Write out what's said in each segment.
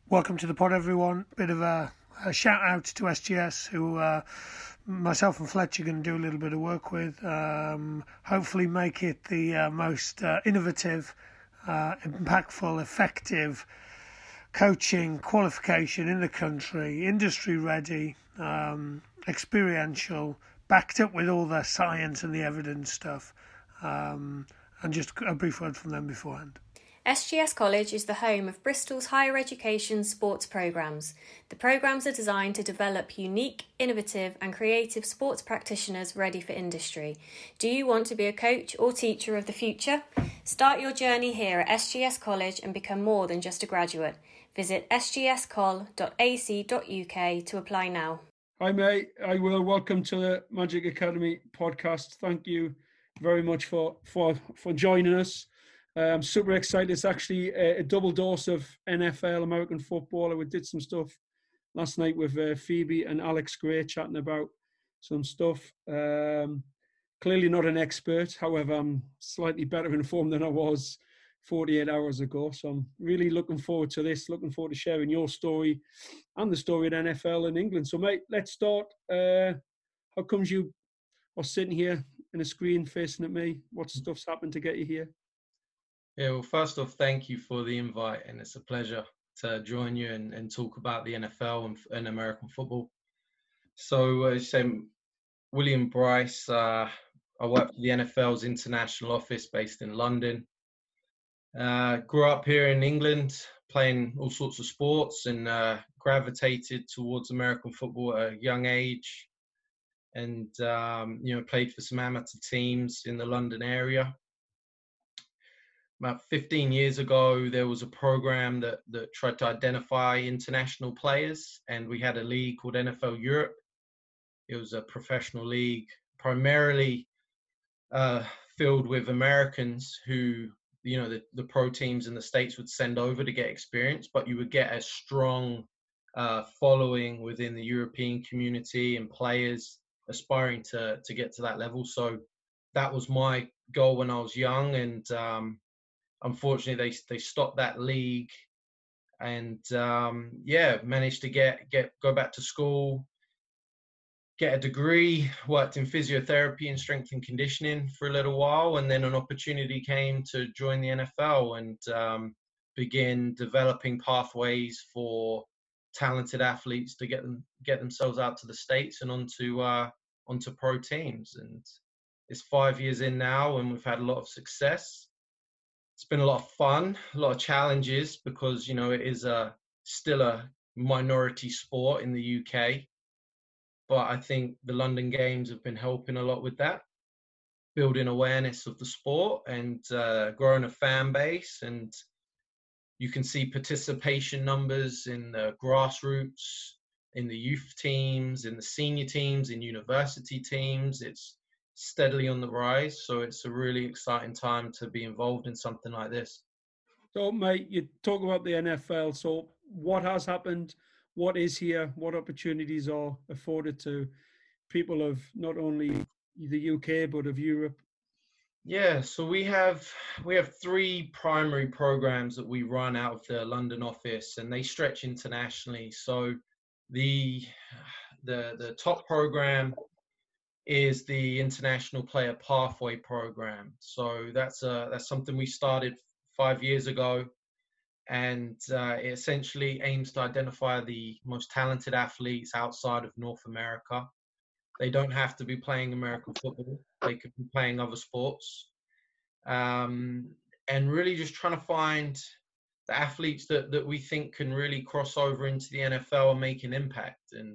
Welcome to the pod, everyone. Bit of a shout out to SGS, who myself and Fletch are going to do a little bit of work with. Hopefully make it the most innovative, impactful, effective coaching qualification in the country, industry ready, experiential, backed up with all the science and the evidence stuff. And just a brief word from them beforehand. SGS College is the home of Bristol's higher education sports programmes. The programmes are designed to develop unique, innovative and creative sports practitioners ready for industry. Do you want to be a coach or teacher of the future? Start your journey here at SGS College and become more than just a graduate. Visit sgscol.ac.uk to apply now. Hi mate, I will welcome to the Magic Academy podcast. Thank you very much for joining us. I'm super excited. It's actually a double dose of NFL, American football. We did some stuff last night with Phoebe and Alex Gray chatting about some stuff. Clearly not an expert. However, I'm slightly better informed than I was 48 hours ago. So I'm really looking forward to this, looking forward to sharing your story and the story of NFL in England. So mate, let's start. How comes you are sitting here in a screen facing at me? What stuff's happened to get you here? Yeah, well, first off, thank you for the invite, and it's a pleasure to join you and talk about the NFL and American football. So, as you say, William Bryce, I work for the NFL's international office based in London. Grew up here in England, playing all sorts of sports, and gravitated towards American football at a young age, and played for some amateur teams in the London area. About 15 years ago, there was a program that tried to identify international players, and we had a league called NFL Europe. It was a professional league, primarily filled with Americans who, the pro teams in the States would send over to get experience, but you would get a strong following within the European community and players aspiring to get to that level. So that was my goal when I was young, and unfortunately, they stopped that league, and managed to go back to school, get a degree, worked in physiotherapy and strength and conditioning for a little while, and then an opportunity came to join the NFL and begin developing pathways for talented athletes to get themselves out to the States and onto pro teams. And it's 5 years in now, and we've had a lot of success. It's been a lot of fun, a lot of challenges, because, it is still a minority sport in the UK. But I think the London Games have been helping a lot with that, building awareness of the sport and growing a fan base. And you can see participation numbers in the grassroots, in the youth teams, in the senior teams, in university teams. It's steadily on the rise, so it's a really exciting time to be involved in something like this. So mate, you talk about the NFL, so what has happened, what is here, what opportunities are afforded to people of not only the UK but of Europe? Yeah, so we have 3 primary programs that we run out of the London office, and they stretch internationally. So the top program is the International Player Pathway Program. So that's something we started 5 years ago, and it essentially aims to identify the most talented athletes outside of North America. They don't have to be playing American football. They could be playing other sports. And really just trying to find the athletes that we think can really cross over into the NFL and make an impact. And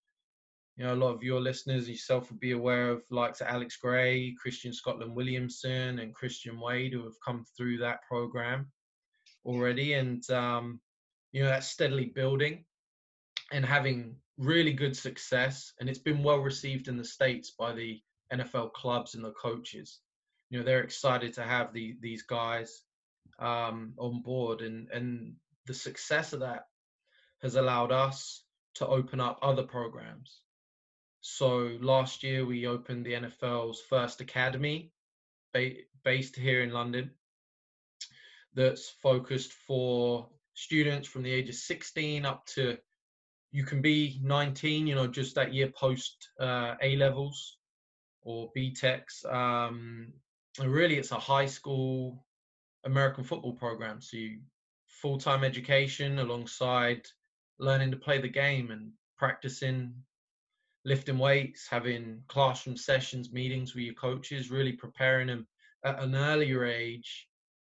a lot of your listeners, yourself, would be aware of likes of Alex Gray, Christian Scotland Williamson, and Christian Wade, who have come through that program already. And, that's steadily building and having really good success. And it's been well received in the States by the NFL clubs and the coaches. They're excited to have these guys on board. And the success of that has allowed us to open up other programs. So last year we opened the NFL's first academy based here in London that's focused for students from the age of 16 up to, you can be 19, you know, just that year post A levels or BTECs. And really, it's a high school American football program. So you full-time education alongside learning to play the game and practicing, lifting weights, having classroom sessions, meetings with your coaches, really preparing them at an earlier age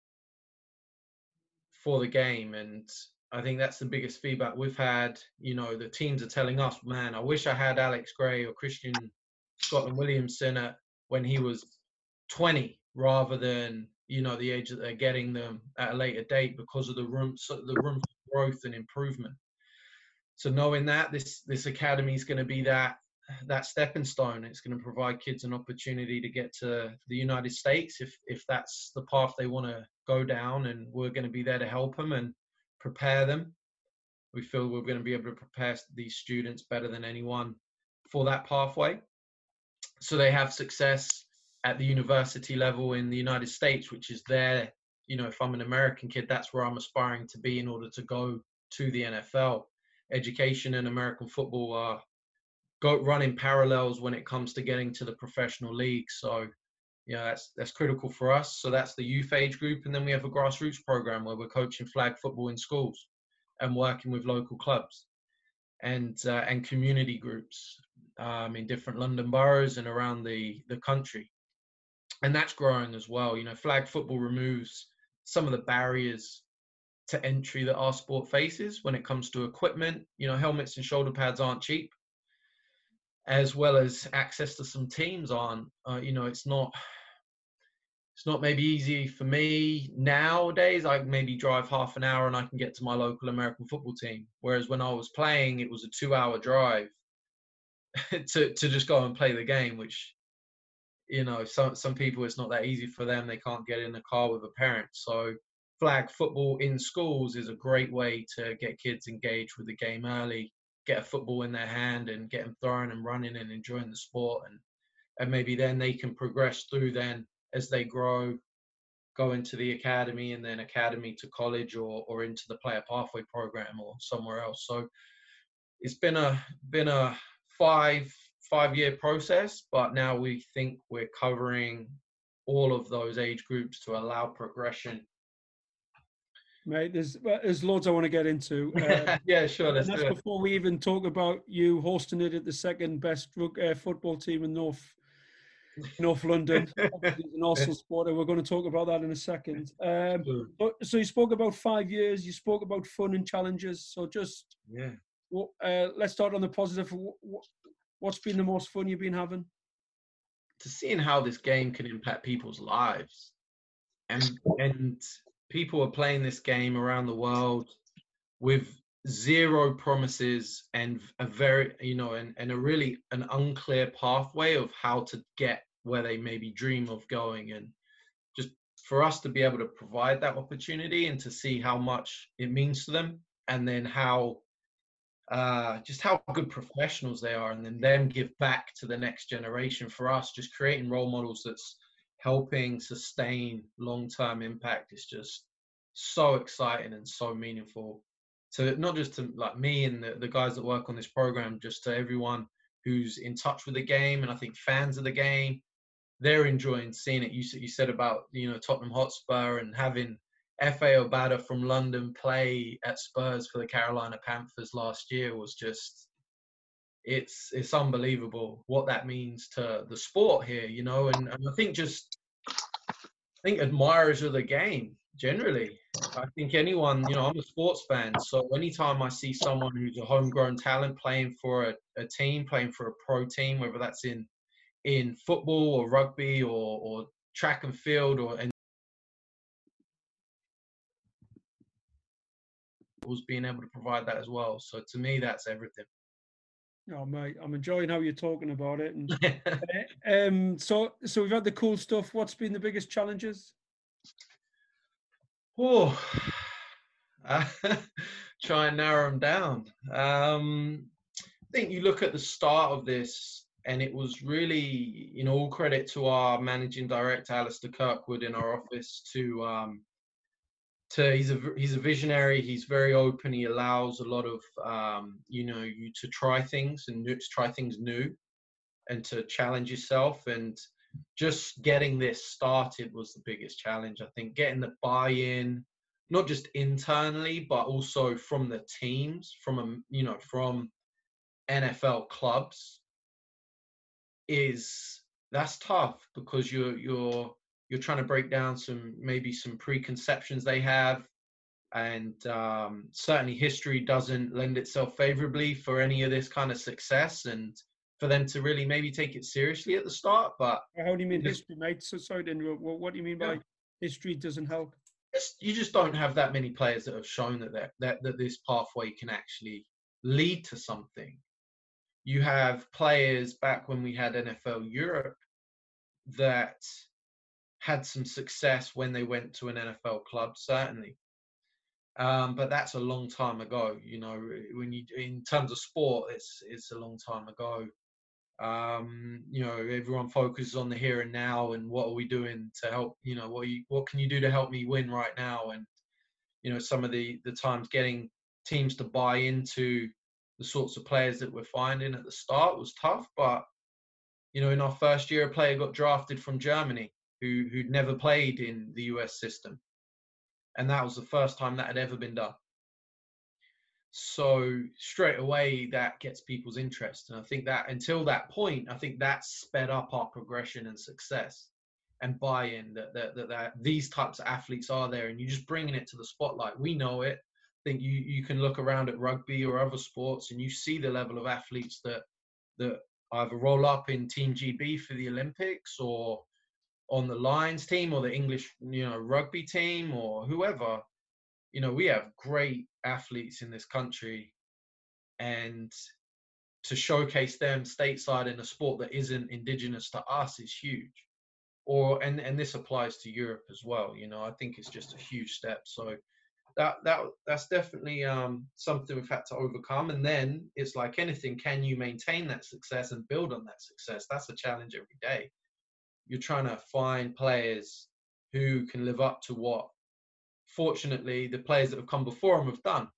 for the game. And I think that's the biggest feedback we've had. You know, the teams are telling us, man, I wish I had Alex Gray or Christian Scotland Williamson when he was 20, rather than, you know, the age that they're getting them at a later date, because of the room for growth and improvement. So knowing that this academy is going to be that stepping stone, it's going to provide kids an opportunity to get to the United States if that's the path they want to go down, and we're going to be there to help them and prepare them. We feel we're going to be able to prepare these students better than anyone for that pathway, so they have success at the university level in the United States, which is there. You know, if I'm an American kid, that's where I'm aspiring to be in order to go to the NFL. Education and American football are running parallels when it comes to getting to the professional league. So, you know, that's critical for us. So that's the youth age group. And then we have a grassroots program where we're coaching flag football in schools and working with local clubs and community groups in different London boroughs and around the country. And that's growing as well. You know, flag football removes some of the barriers to entry that our sport faces when it comes to equipment. You know, helmets and shoulder pads aren't cheap, as well as access to some teams aren't. You know, it's not maybe easy for me nowadays. I maybe drive half an hour and I can get to my local American football team. Whereas when I was playing, it was a 2-hour drive to just go and play the game, which, you know, some people, it's not that easy for them. They can't get in the car with a parent. So flag football in schools is a great way to get kids engaged with the game early, get a football in their hand and get them throwing and running and enjoying the sport. And maybe then they can progress through then as they grow, go into the academy and then academy to college or into the player pathway program or somewhere else. So it's been a 5-year process, but now we think we're covering all of those age groups to allow progression. Mate, there's loads I want to get into. Yeah, sure. That's before we even talk about you hosting it at the second best football team in North London. He's an Arsenal supporter. We're going to talk about that in a second. So you spoke about 5 years. You spoke about fun and challenges. So just let's start on the positive. What's been the most fun you've been having? To seeing how this game can impact people's lives, and people are playing this game around the world with zero promises and a very, you know, and a really an unclear pathway of how to get where they maybe dream of going. And just for us to be able to provide that opportunity and to see how much it means to them, and then how just how good professionals they are, and then them give back to the next generation. For us, just creating role models that's helping sustain long-term impact is just so exciting and so meaningful. So not just to like me and the guys that work on this program, just to everyone who's in touch with the game, and I think fans of the game, they're enjoying seeing it. You said about, you know, Tottenham Hotspur and having Efe Obada from London play at Spurs for the Carolina Panthers last year was just, it's unbelievable what that means to the sport here, you know. And I think admirers of the game generally. I think anyone, you know, I'm a sports fan, so anytime I see someone who's a homegrown talent playing for a team, playing for a pro team, whether that's in football or rugby or track and field and was being able to provide that as well. So to me, that's everything. Oh, mate, I'm enjoying how you're talking about it. And so we've had the cool stuff. What's been the biggest challenges? Oh, try and narrow them down. I think you look at the start of this, and it was really, you know, all credit to our managing director, Alistair Kirkwood, in our office to he's a visionary. He's very open. He allows a lot of you to try things to try things new and to challenge yourself. And just getting this started was the biggest challenge. I think getting the buy-in, not just internally, but also from the teams, from NFL clubs, that's tough, because you're trying to break down some preconceptions they have, and certainly history doesn't lend itself favorably for any of this kind of success, and for them to really maybe take it seriously at the start. But how do you mean history, mate? So sorry to interrupt. What do you mean by history doesn't help? You just don't have that many players that have shown that this pathway can actually lead to something. You have players back when we had NFL Europe that had some success when they went to an NFL club, certainly. But that's a long time ago. In terms of sport, it's a long time ago. Everyone focuses on the here and now, and what are we doing to help? What can you do to help me win right now? And some of the times getting teams to buy into the sorts of players that we're finding at the start was tough. But in our first year, a player got drafted from Germany who'd never played in the US system, and that was the first time that had ever been done. So straight away, that gets people's interest. And I think that until that point, I think that sped up our progression and success and buy-in that these types of athletes are there, and you're just bringing it to the spotlight. We know it. I think you can look around at rugby or other sports, and you see the level of athletes that either roll up in Team GB for the Olympics, or on the Lions team, or the English rugby team, or whoever. We have great athletes in this country, and to showcase them stateside in a sport that isn't indigenous to us is huge. And this applies to Europe as well. I think it's just a huge step. So that's definitely something we've had to overcome. And then it's like anything, can you maintain that success and build on that success? That's a challenge every day. You're trying to find players who can live up to what, fortunately, the players that have come before them have done.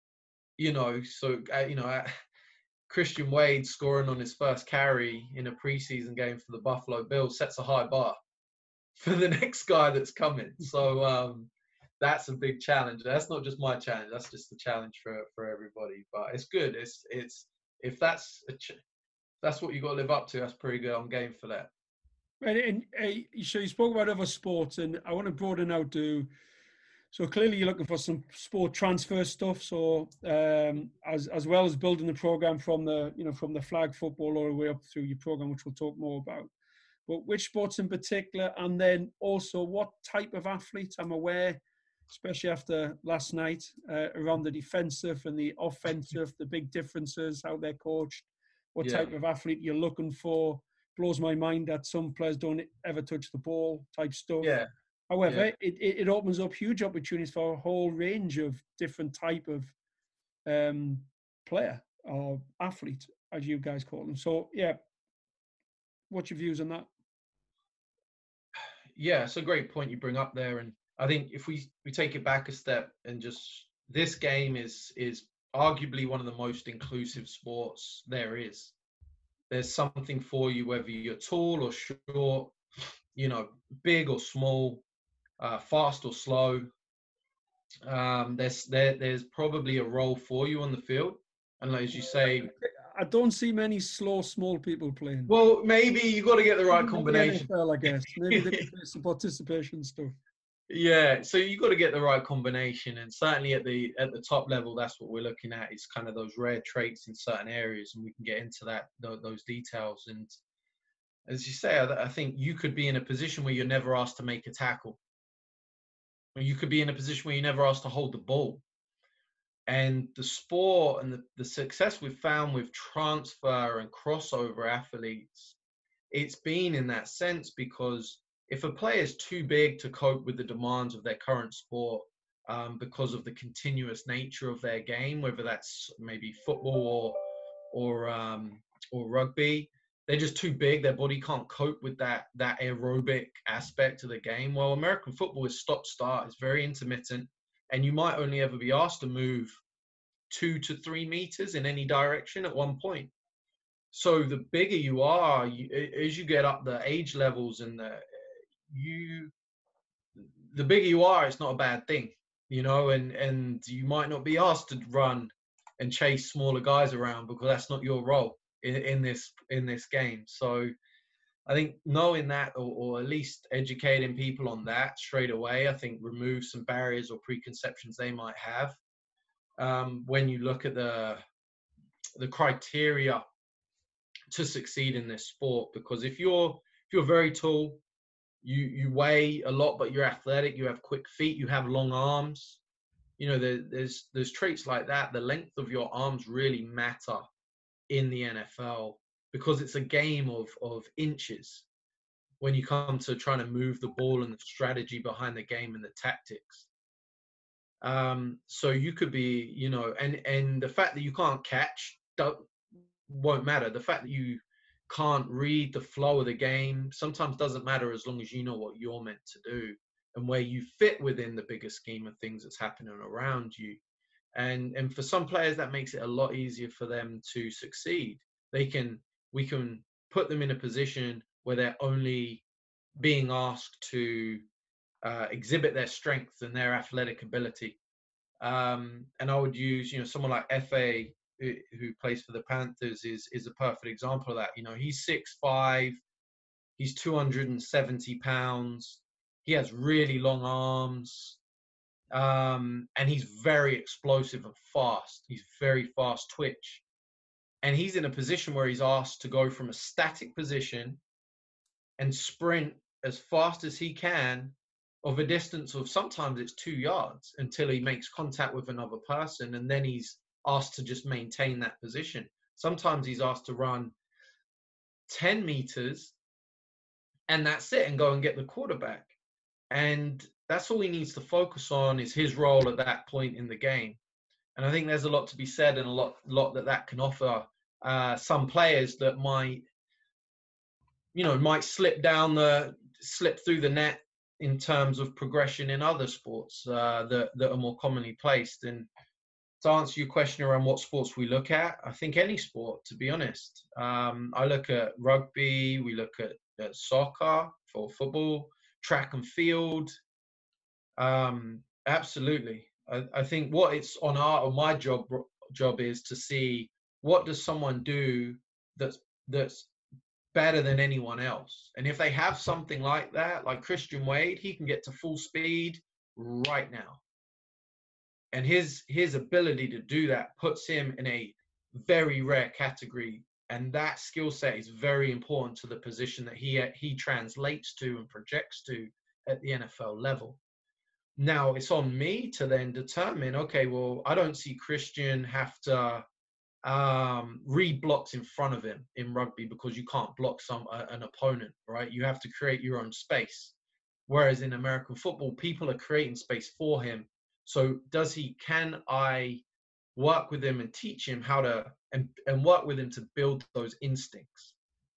Christian Wade scoring on his first carry in a preseason game for the Buffalo Bills sets a high bar for the next guy that's coming. So that's a big challenge. That's not just my challenge. That's just the challenge for everybody. But it's good. It's if that's what you got to live up to, that's pretty good. I'm game for that. Right, and so you spoke about other sports, and I want to broaden out to. So clearly, you're looking for some sport transfer stuff. So as well as building the program from the flag football all the way up through your program, which we'll talk more about. But which sports in particular, and then also what type of athletes? I'm aware, especially after last night, around the defensive and the offensive, the big differences, how they're coached, what type of athlete you're looking for. Blows my mind that some players don't ever touch the ball type stuff. Yeah. However, it opens up huge opportunities for a whole range of different type of player or athlete, as you guys call them. So, what's your views on that? Yeah, it's a great point you bring up there. And I think if we take it back a step, and just this game is arguably one of the most inclusive sports there is. There's something for you, whether you're tall or short, big or small, fast or slow. There's probably a role for you on the field. And as you say, I don't see many slow, small people playing. Well, maybe you got to get the right combination. The NFL, I guess. Maybe they can play some participation stuff. Yeah, so you got to get the right combination, and certainly at the top level, that's what we're looking at, is kind of those rare traits in certain areas, and we can get into those details. And as you say, I think you could be in a position where you're never asked to make a tackle, or you could be in a position where you're never asked to hold the ball. And the sport and the success we've found with transfer and crossover athletes, it's been in that sense, because if a player is too big to cope with the demands of their current sport, because of the continuous nature of their game, whether that's maybe football or rugby, they're just too big. Their body can't cope with that aerobic aspect of the game. Well, American football is stop-start. It's very intermittent. and you might only ever be asked to move 2 to 3 meters in any direction at one point. So the bigger you are, as you get up the age levels and the bigger you are, it's not a bad thing, you know, and you might not be asked to run and chase smaller guys around because that's not your role in this game. So I think knowing that, or at least educating people on that straight away, I think removes some barriers or preconceptions they might have when you look at the criteria to succeed in this sport. Because if you're very tall, you weigh a lot, but you're athletic, you have quick feet, you have long arms, you know, there's traits like that. The length of your arms really matter in the NFL because it's a game of inches when you come to trying to move the ball and the strategy behind the game and the tactics. So you could be, you know, and the fact that you can't catch won't matter. The fact that you can't read the flow of the game sometimes doesn't matter as long as you know what you're meant to do and where you fit within the bigger scheme of things that's happening around you. And for some players, that makes it a lot easier for them to succeed. We can put them in a position where they're only being asked to exhibit their strength and their athletic ability. And I would use, you know, someone like Efe, who plays for the Panthers, is a perfect example of that. You know, he's 6'5", he's 270 pounds, he has really long arms, and he's very explosive and fast. He's very fast twitch. And he's in a position where he's asked to go from a static position and sprint as fast as he can of a distance of sometimes it's 2 yards until he makes contact with another person, and then he's asked to just maintain that position. Sometimes he's asked to run 10 meters and that's it, and go and get the quarterback. And that's all he needs to focus on, is his role at that point in the game. And I think there's a lot to be said, and a lot that can offer some players that might slip through the net in terms of progression in other sports that are more commonly placed. And to answer your question around what sports we look at, I think any sport, to be honest. I look at rugby, we look at soccer, for football, track and field. Absolutely. I think what it's on my job is to see what does someone do that's better than anyone else. And if they have something like that, like Christian Wade, he can get to full speed right now. And his ability to do that puts him in a very rare category. And that skill set is very important to the position that he translates to and projects to at the NFL level. Now, it's on me to then determine, okay, well, I don't see Christian have to read blocks in front of him in rugby, because you can't block an opponent, right? You have to create your own space. Whereas in American football, people are creating space for him. So can I work with him and teach him how to, and work with him to build those instincts?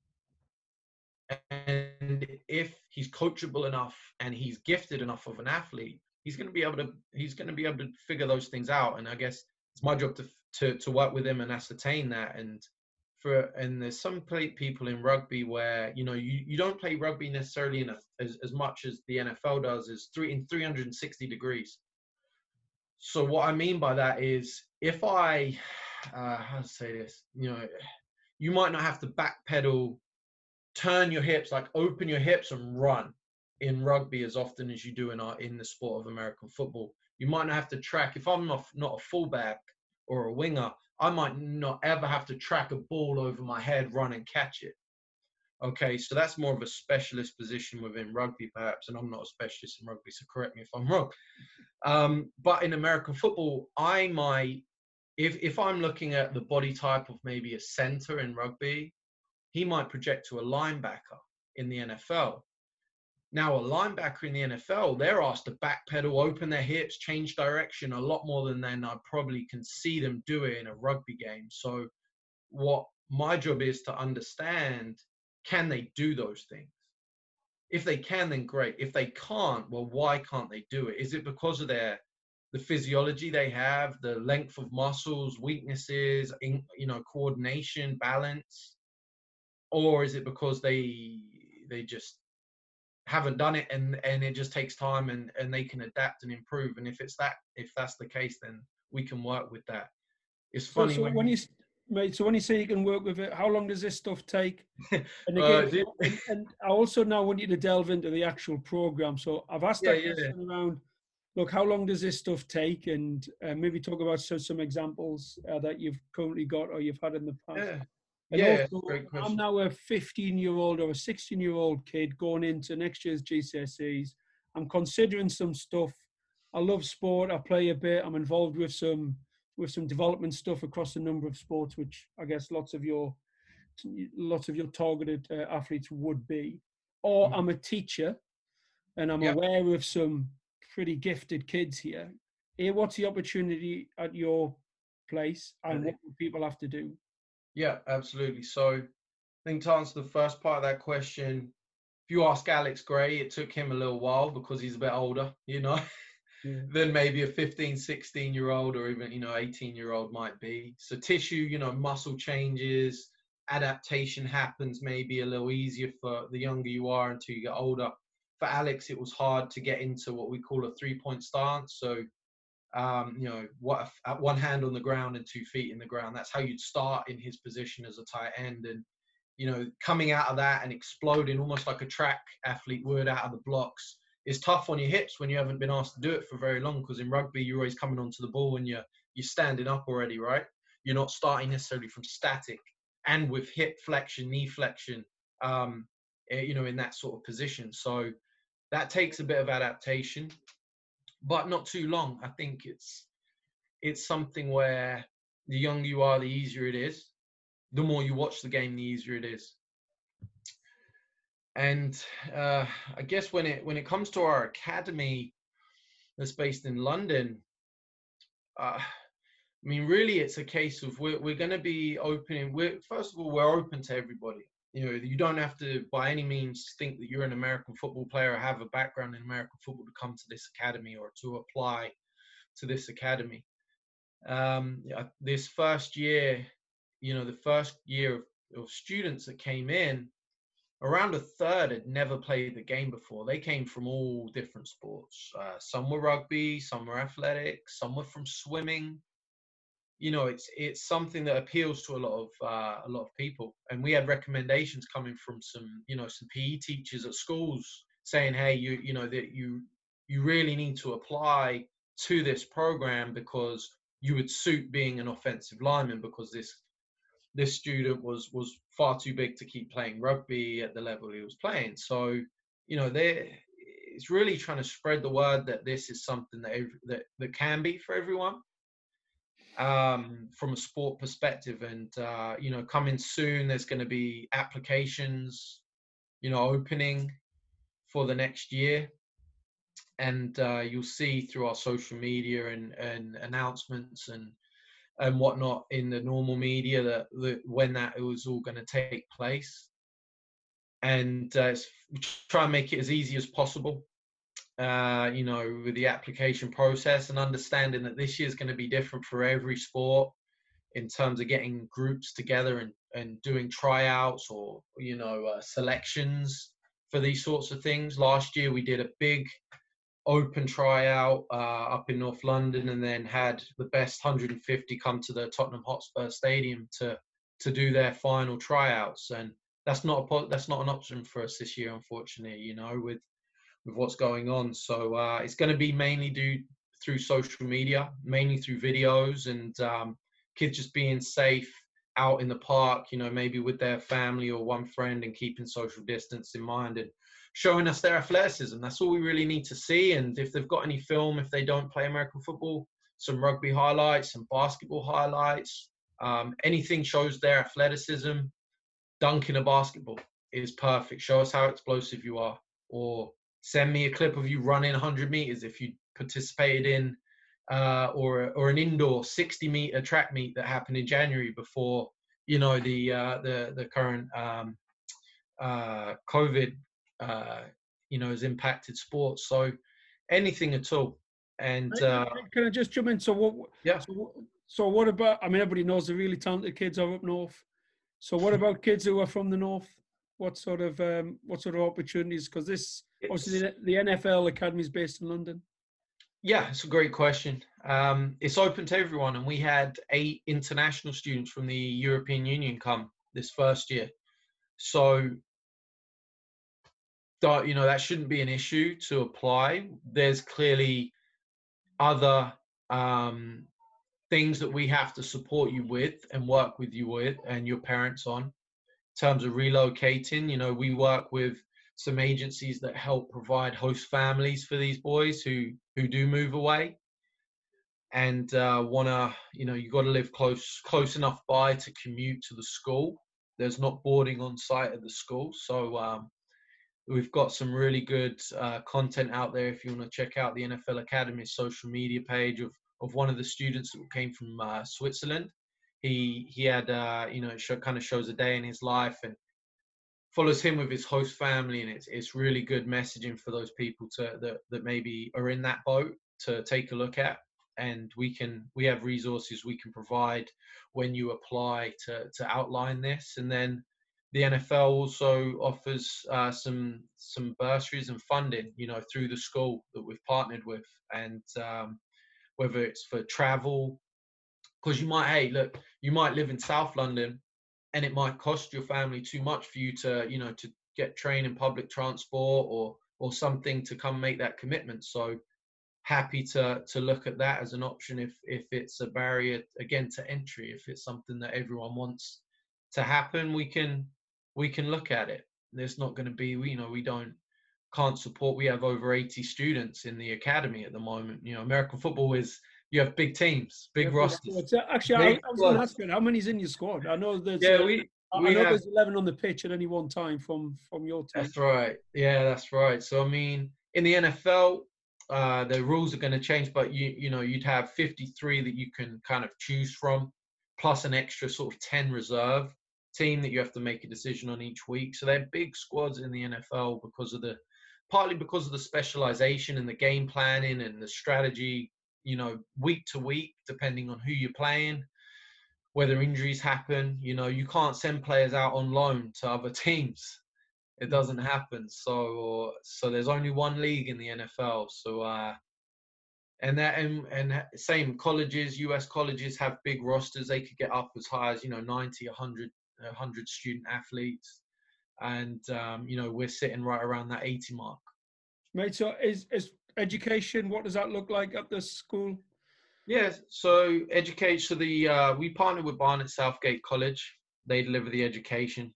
And if he's coachable enough and he's gifted enough of an athlete, he's going to be able to figure those things out. And I guess it's my job to work with him and ascertain that. And there's some people in rugby where, you know, you don't play rugby necessarily as much as the NFL does, is in 360 degrees. So what I mean by that is, if I, how to say this, you know, you might not have to backpedal, turn your hips, like open your hips and run in rugby as often as you do in the sport of American football. You might not have to track. If I'm not a fullback or a winger, I might not ever have to track a ball over my head, run and catch it. Okay, so that's more of a specialist position within rugby, perhaps, and I'm not a specialist in rugby, so correct me if I'm wrong. But in American football, I might, if I'm looking at the body type of maybe a center in rugby, he might project to a linebacker in the NFL. Now, a linebacker in the NFL, they're asked to backpedal, open their hips, change direction a lot more than I probably can see them do it in a rugby game. So what my job is to understand, can they do those things? If they can, then great. If they can't, well, why can't they do it? Is it because of their the physiology they have, the length of muscles, weaknesses, coordination, balance, or is it because they just haven't done it and it just takes time and they can adapt and improve? And if that's the case, then we can work with that. It's funny when you say you can work with it, how long does this stuff take? And again, and I also now want you to delve into the actual program. So I've asked that question around, look, how long does this stuff take? And maybe talk about some examples that you've currently got or you've had in the past. Also, great question. I'm now a 15-year-old or a 16-year-old kid going into next year's GCSEs. I'm considering some stuff. I love sport. I play a bit. I'm involved with some development stuff across a number of sports, which I guess lots of your targeted athletes would be. Or I'm a teacher, and I'm aware of some pretty gifted kids here. What's the opportunity at your place, and what do people have to do? Yeah, absolutely. So I think to answer the first part of that question, if you ask Alex Gray, it took him a little while because he's a bit older, than maybe a 15, 16-year-old or even, 18-year-old might be. So tissue, muscle changes, adaptation happens maybe a little easier for the younger you are until you get older. For Alex, it was hard to get into what we call a 3-point stance. So, one hand on the ground and 2 feet in the ground. That's how you'd start in his position as a tight end. And, coming out of that and exploding almost like a track athlete would out of the blocks is tough on your hips when you haven't been asked to do it for very long, because in rugby, you're always coming onto the ball and you're standing up already, right? You're not starting necessarily from static and with hip flexion, knee flexion, in that sort of position. So that takes a bit of adaptation, but not too long. I think it's something where the younger you are, the easier it is. The more you watch the game, the easier it is. And I guess when it comes to our academy that's based in London, really it's a case of we're going to be opening. First of all, we're open to everybody. You don't have to by any means think that you're an American football player or have a background in American football to come to this academy or to apply to this academy. This first year, the first year of students that came in, around a third had never played the game before. They came from all different sports. Some were rugby, some were athletics, some were from swimming. It's something that appeals to a lot of people. And we had recommendations coming from some PE teachers at schools saying, hey, you really need to apply to this program because you would suit being an offensive lineman, because this student was far too big to keep playing rugby at the level he was playing. So, it's really trying to spread the word that this is something that can be for everyone, from a sport perspective. And, coming soon, there's going to be applications, opening for the next year. And you'll see through our social media and announcements and whatnot in the normal media that when that was all going to take place. And try and make it as easy as possible, with the application process, and understanding that this year is going to be different for every sport in terms of getting groups together and doing tryouts or, selections for these sorts of things. Last year, we did a big open tryout up in North London, and then had the best 150 come to the Tottenham Hotspur Stadium to do their final tryouts. And that's not an option for us this year, unfortunately, with what's going on. So it's going to be mainly through social media, mainly through videos, and kids just being safe out in the park, maybe with their family or one friend, and keeping social distance in mind and showing us their athleticism. That's all we really need to see. And if they've got any film, if they don't play American football, some rugby highlights, some basketball highlights, anything shows their athleticism. Dunking a basketball is perfect. Show us how explosive you are. Or send me a clip of you running 100 meters if you participated in or an indoor 60-meter track meet that happened in January before the current COVID has impacted sports. So anything at all. And can I just jump in? So what? yeah, So what about? I mean, everybody knows the really talented kids are up north. So what about kids who are from the north? What sort of opportunities? Because this obviously the NFL academy is based in London. Yeah, it's a great question. It's open to everyone, and we had 8 international students from the European Union come this first year. So, that shouldn't be an issue to apply. There's clearly other things that we have to support you with and work with you with and your parents on in terms of relocating. We work with some agencies that help provide host families for these boys who do move away and wanna, you got to live close enough by to commute to the school. There's not boarding on site at the school, so we've got some really good content out there if you want to check out the NFL Academy's social media page of one of the students that came from Switzerland. He had it kind of shows a day in his life and follows him with his host family, and it's really good messaging for those people that maybe are in that boat to take a look at. And we have resources we can provide when you apply to outline this. And then the NFL also offers some bursaries and funding, through the school that we've partnered with, and whether it's for travel, because you might live in South London, and it might cost your family too much for you to get trained in public transport or something to come make that commitment. So happy to look at that as an option if it's a barrier again to entry. If it's something that everyone wants to happen, we can look at it. There's not going to be, can't support. We have over 80 students in the academy at the moment. American football you have big teams, big rosters. Actually, I was going to ask you, how many's in your squad? I know there's there's 11 on the pitch at any one time from your team. That's right. Yeah, that's right. So I mean, in the NFL, the rules are going to change, but you'd have 53 that you can kind of choose from, plus an extra sort of 10 reserve team that you have to make a decision on each week. So they're big squads in the NFL partly because of the specialization and the game planning and the strategy, week to week, depending on who you're playing, whether injuries happen. You can't send players out on loan to other teams. It doesn't happen. So there's only one league in the NFL. So and same colleges, US colleges have big rosters. They could get up as high as 90, 100 student athletes, and we're sitting right around that 80 mark. Mate, so is education, what does that look like at the school? Yes, so education. So we partnered with Barnet Southgate College. They deliver the education,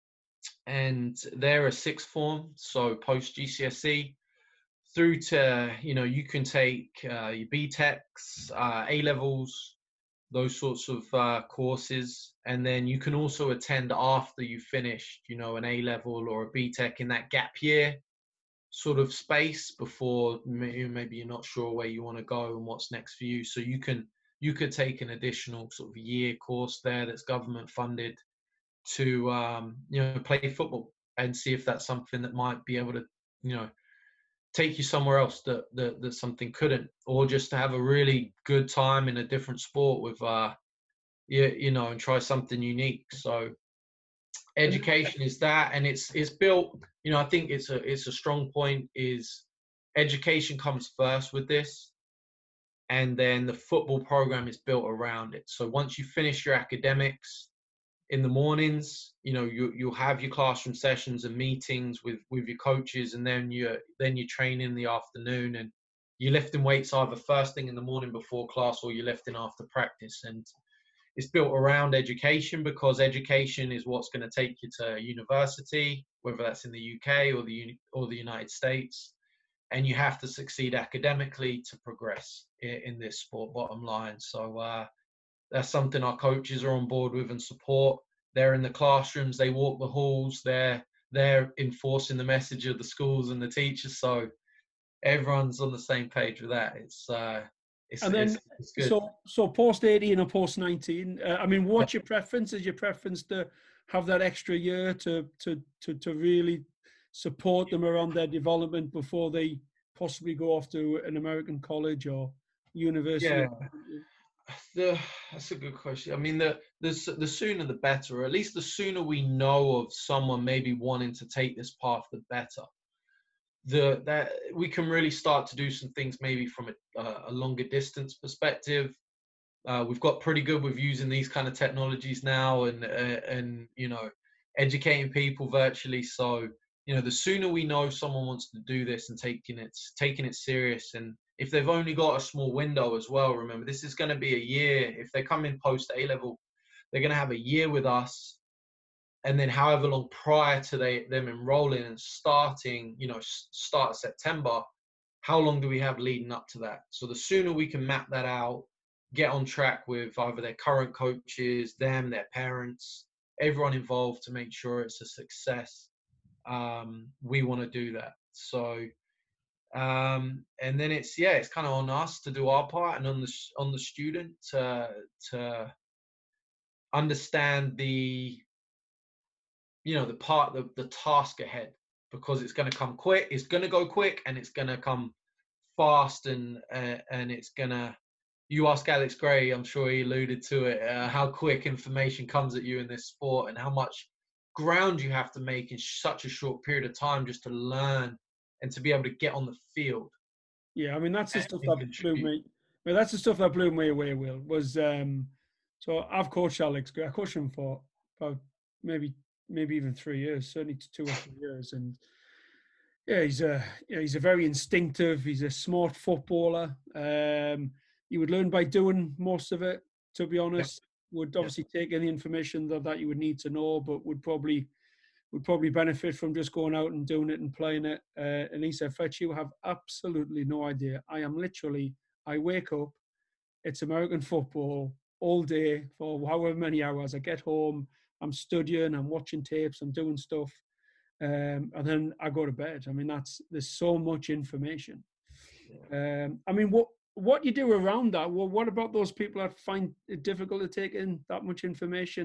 and they're a sixth form, so post GCSE through to you can take your BTECs, A levels, those sorts of courses, and then you can also attend after you finished an A level or a BTEC in that gap year sort of space before maybe you're not sure where you want to go and what's next for you. So you could take an additional sort of year course there that's government funded to play football and see if that's something that might be able to take you somewhere else that something couldn't, or just to have a really good time in a different sport with and try something unique. So education is that, and it's built. I think it's a strong point. Is education comes first with this, and then the football program is built around it. So once you finish your academics in the mornings, you'll have your classroom sessions and meetings with your coaches, and then you train in the afternoon, and you're lifting weights either first thing in the morning before class or you're lifting after practice. And it's built around education, because education is what's going to take you to university, whether that's in the UK or the United States. And you have to succeed academically to progress in this sport, bottom line. So that's something our coaches are on board with and support. They're in the classrooms, they walk the halls, they're enforcing the message of the schools and the teachers. So everyone's on the same page with that. It's good. So post 18 or post 19, what's your preference? Is your preference to have that extra year to really support them around their development before they possibly go off to an American college or university? That's a good question. I mean, the sooner the better, or at least the sooner we know of someone maybe wanting to take this path, the better. That we can really start to do some things maybe from a longer distance perspective. We've got pretty good with using these kind of technologies now, and educating people virtually. So the sooner we know someone wants to do this and taking it serious, and if they've only got a small window as well, remember this is going to be a year. If they come in post A-level, they're going to have a year with us, and then however long prior to them enrolling and starting, start of September, how long do we have leading up to that? So the sooner we can map that out, get on track with either their current coaches, them, their parents, everyone involved to make sure it's a success. We want to do that. So, and then it's kind of on us to do our part, and on the student to understand the task ahead, because it's going to come quick. It's going to go quick, and it's going to come fast, and it's going to. You ask Alex Gray, I'm sure he alluded to it, how quick information comes at you in this sport, and how much ground you have to make in such a short period of time just to learn and to be able to get on the field. Yeah, I mean, that's the stuff that blew me. That's the stuff that blew me away, Will, was so I've coached Alex Gray. I coached him for about maybe even 3 years, certainly 2 or 3 years. And yeah, he's a very instinctive, he's a smart footballer. You would learn by doing most of it, to be honest. Would obviously take in the information that you would need to know, but would probably benefit from just going out and doing it and playing it. And he said, Fletch, you have absolutely no idea. I wake up, it's American football all day for however many hours. I get home, I'm studying, I'm watching tapes, I'm doing stuff. And then I go to bed. I mean, there's so much information. I mean, what you do around that? Well, what about those people that find it difficult to take in that much information?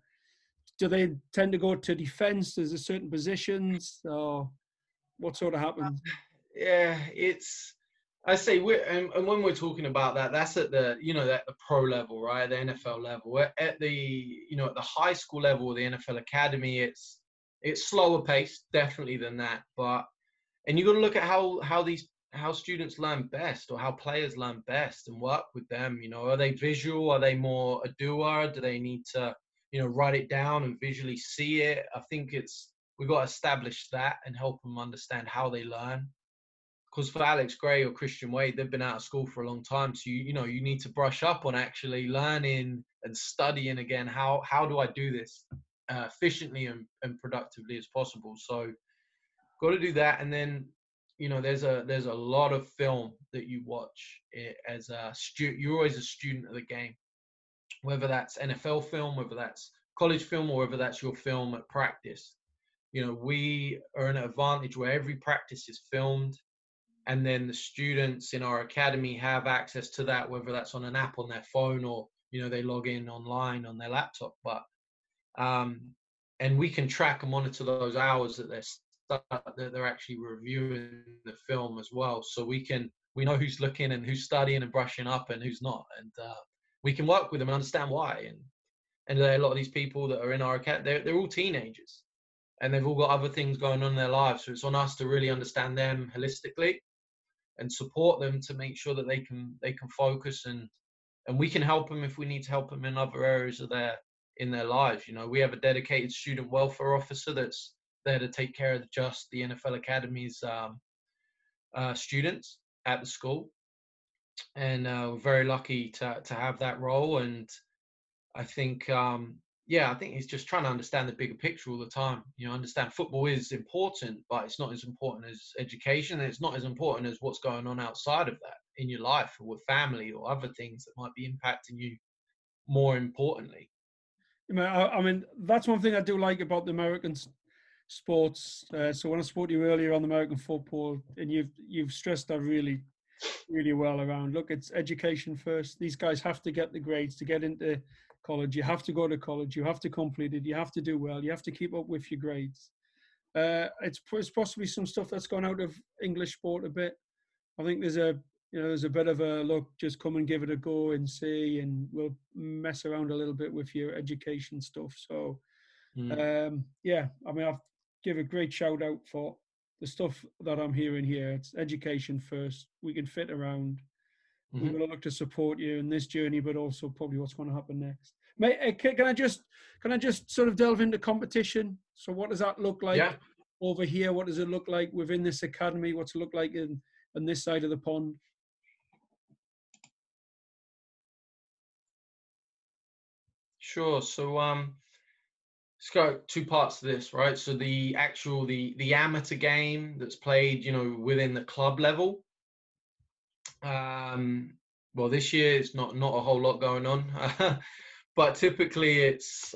Do they tend to go to defense? Is there certain positions, or what sort of happens? Yeah, I say and when we're talking about that, that's at the at the pro level, right? The NFL level. At the at the high school level, the NFL academy, it's slower paced, definitely than that. And you got to look at how students learn best, or how players learn best, and work with them. Are they visual? Are they more a doer? Do they need to write it down and visually see it? I think we've got to establish that and help them understand how they learn. Because for Alex Gray or Christian Wade, they've been out of school for a long time. So, you need to brush up on actually learning and studying again. How do I do this efficiently and productively as possible? So got to do that. And then, there's a lot of film that you watch as a student. You're always a student of the game, whether that's NFL film, whether that's college film, or whether that's your film at practice. We are in an advantage where every practice is filmed. And then the students in our academy have access to that, whether that's on an app on their phone, or, they log in online on their laptop. But, and we can track and monitor those hours that they're actually reviewing the film as well. So we know who's looking and who's studying and brushing up and who's not. And we can work with them and understand why. And there are a lot of these people that are in our academy, they're all teenagers, and they've all got other things going on in their lives. So it's on us to really understand them holistically and support them to make sure that they can focus, and we can help them if we need to help them in other areas of in their lives. We have a dedicated student welfare officer that's there to take care of just the NFL Academy's students at the school, and we're very lucky to have that role. And I think I think he's just trying to understand the bigger picture all the time. Understand football is important, but it's not as important as education, and it's not as important as what's going on outside of that in your life, or with family, or other things that might be impacting you more importantly. I mean, that's one thing I do like about the American sports. So when I spoke to you earlier on the American football, and you've stressed that really, really well around, look, it's education first. These guys have to get the grades to get into college. You have to go to college. You have to complete it. You have to do well. You have to keep up with your grades. It's possibly some stuff that's gone out of English sport a bit. I think there's a bit of a look, just come and give it a go and see, and we'll mess around a little bit with your education stuff. So, yeah, I mean, I've give a great shout out for the stuff that I'm hearing here. It's education first. We can fit around. We're going to look to support you in this journey, but also probably what's going to happen next. Mate, can I just sort of delve into competition? So what does that look like over here? What does it look like within this academy? What's it look like on this side of the pond? Sure. So let's go two parts to this, right? So the actual the amateur game that's played, within the club level. Well, this year it's not a whole lot going on, but typically it's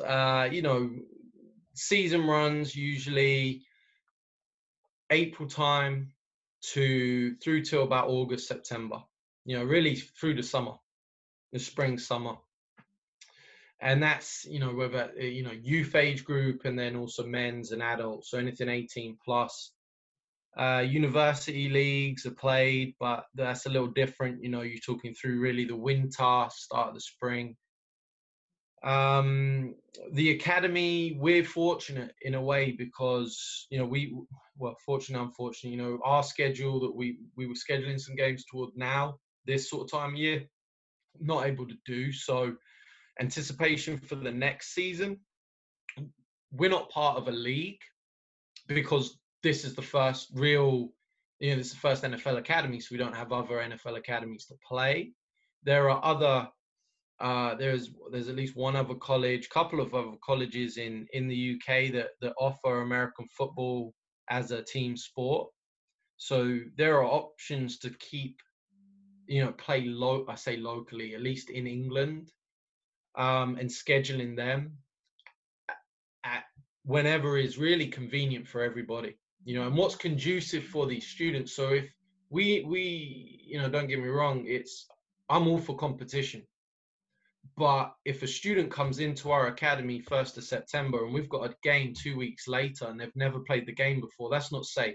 season runs usually April time through till about August, September. Really through the summer, the spring, summer. And that's, whether, youth age group and then also men's and adults. So anything 18 plus. University leagues are played, but that's a little different. You're talking through really the winter, start of the spring. The academy, we're fortunate in a way because, fortunate, unfortunate, our schedule that we were scheduling some games toward now, this sort of time of year, not able to do. So anticipation for the next season, we're not part of a league because this is the first real, this is the first NFL academy, so we don't have other NFL academies to play. There are other, there's at least one other college, couple of other colleges in the UK that offer American football as a team sport. So there are options to keep, play locally, at least in England. And scheduling them at whenever is really convenient for everybody, and what's conducive for these students. So if we don't get me wrong, I'm all for competition, but if a student comes into our academy 1st of September and we've got a game 2 weeks later and they've never played the game before, that's not safe.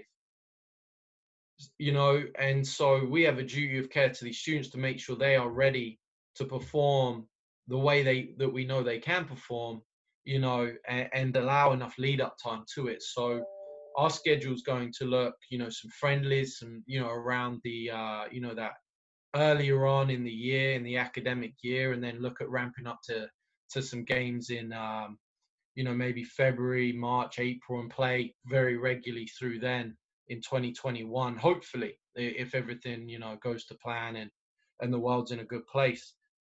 And so we have a duty of care to these students to make sure they are ready to perform the way that we know they can perform, and allow enough lead up time to it. So our schedule is going to look, some friendlies, some, around the, that earlier on in the year, in the academic year, and then look at ramping up to some games in, maybe February, March, April, and play very regularly through then in 2021, hopefully, if everything, goes to plan and the world's in a good place.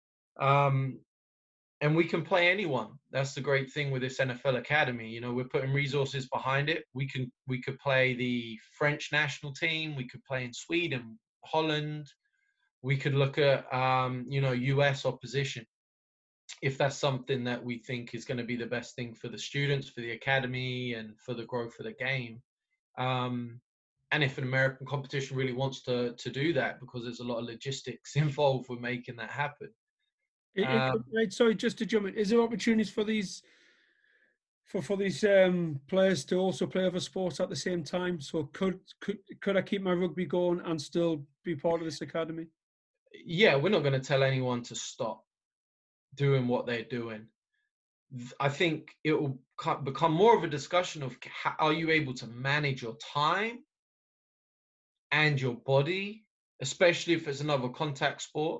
And we can play anyone. That's the great thing with this NFL Academy. We're putting resources behind it. We could play the French national team. We could play in Sweden, Holland. We could look at, US opposition, if that's something that we think is going to be the best thing for the students, for the academy, and for the growth of the game. And if an American competition really wants to do that, because there's a lot of logistics involved with making that happen. Sorry, just to jump in, is there opportunities for these players to also play other sports at the same time? So could I keep my rugby going and still be part of this academy? Yeah, we're not going to tell anyone to stop doing what they're doing. I think it will become more of a discussion of how are you able to manage your time and your body, especially if it's another contact sport.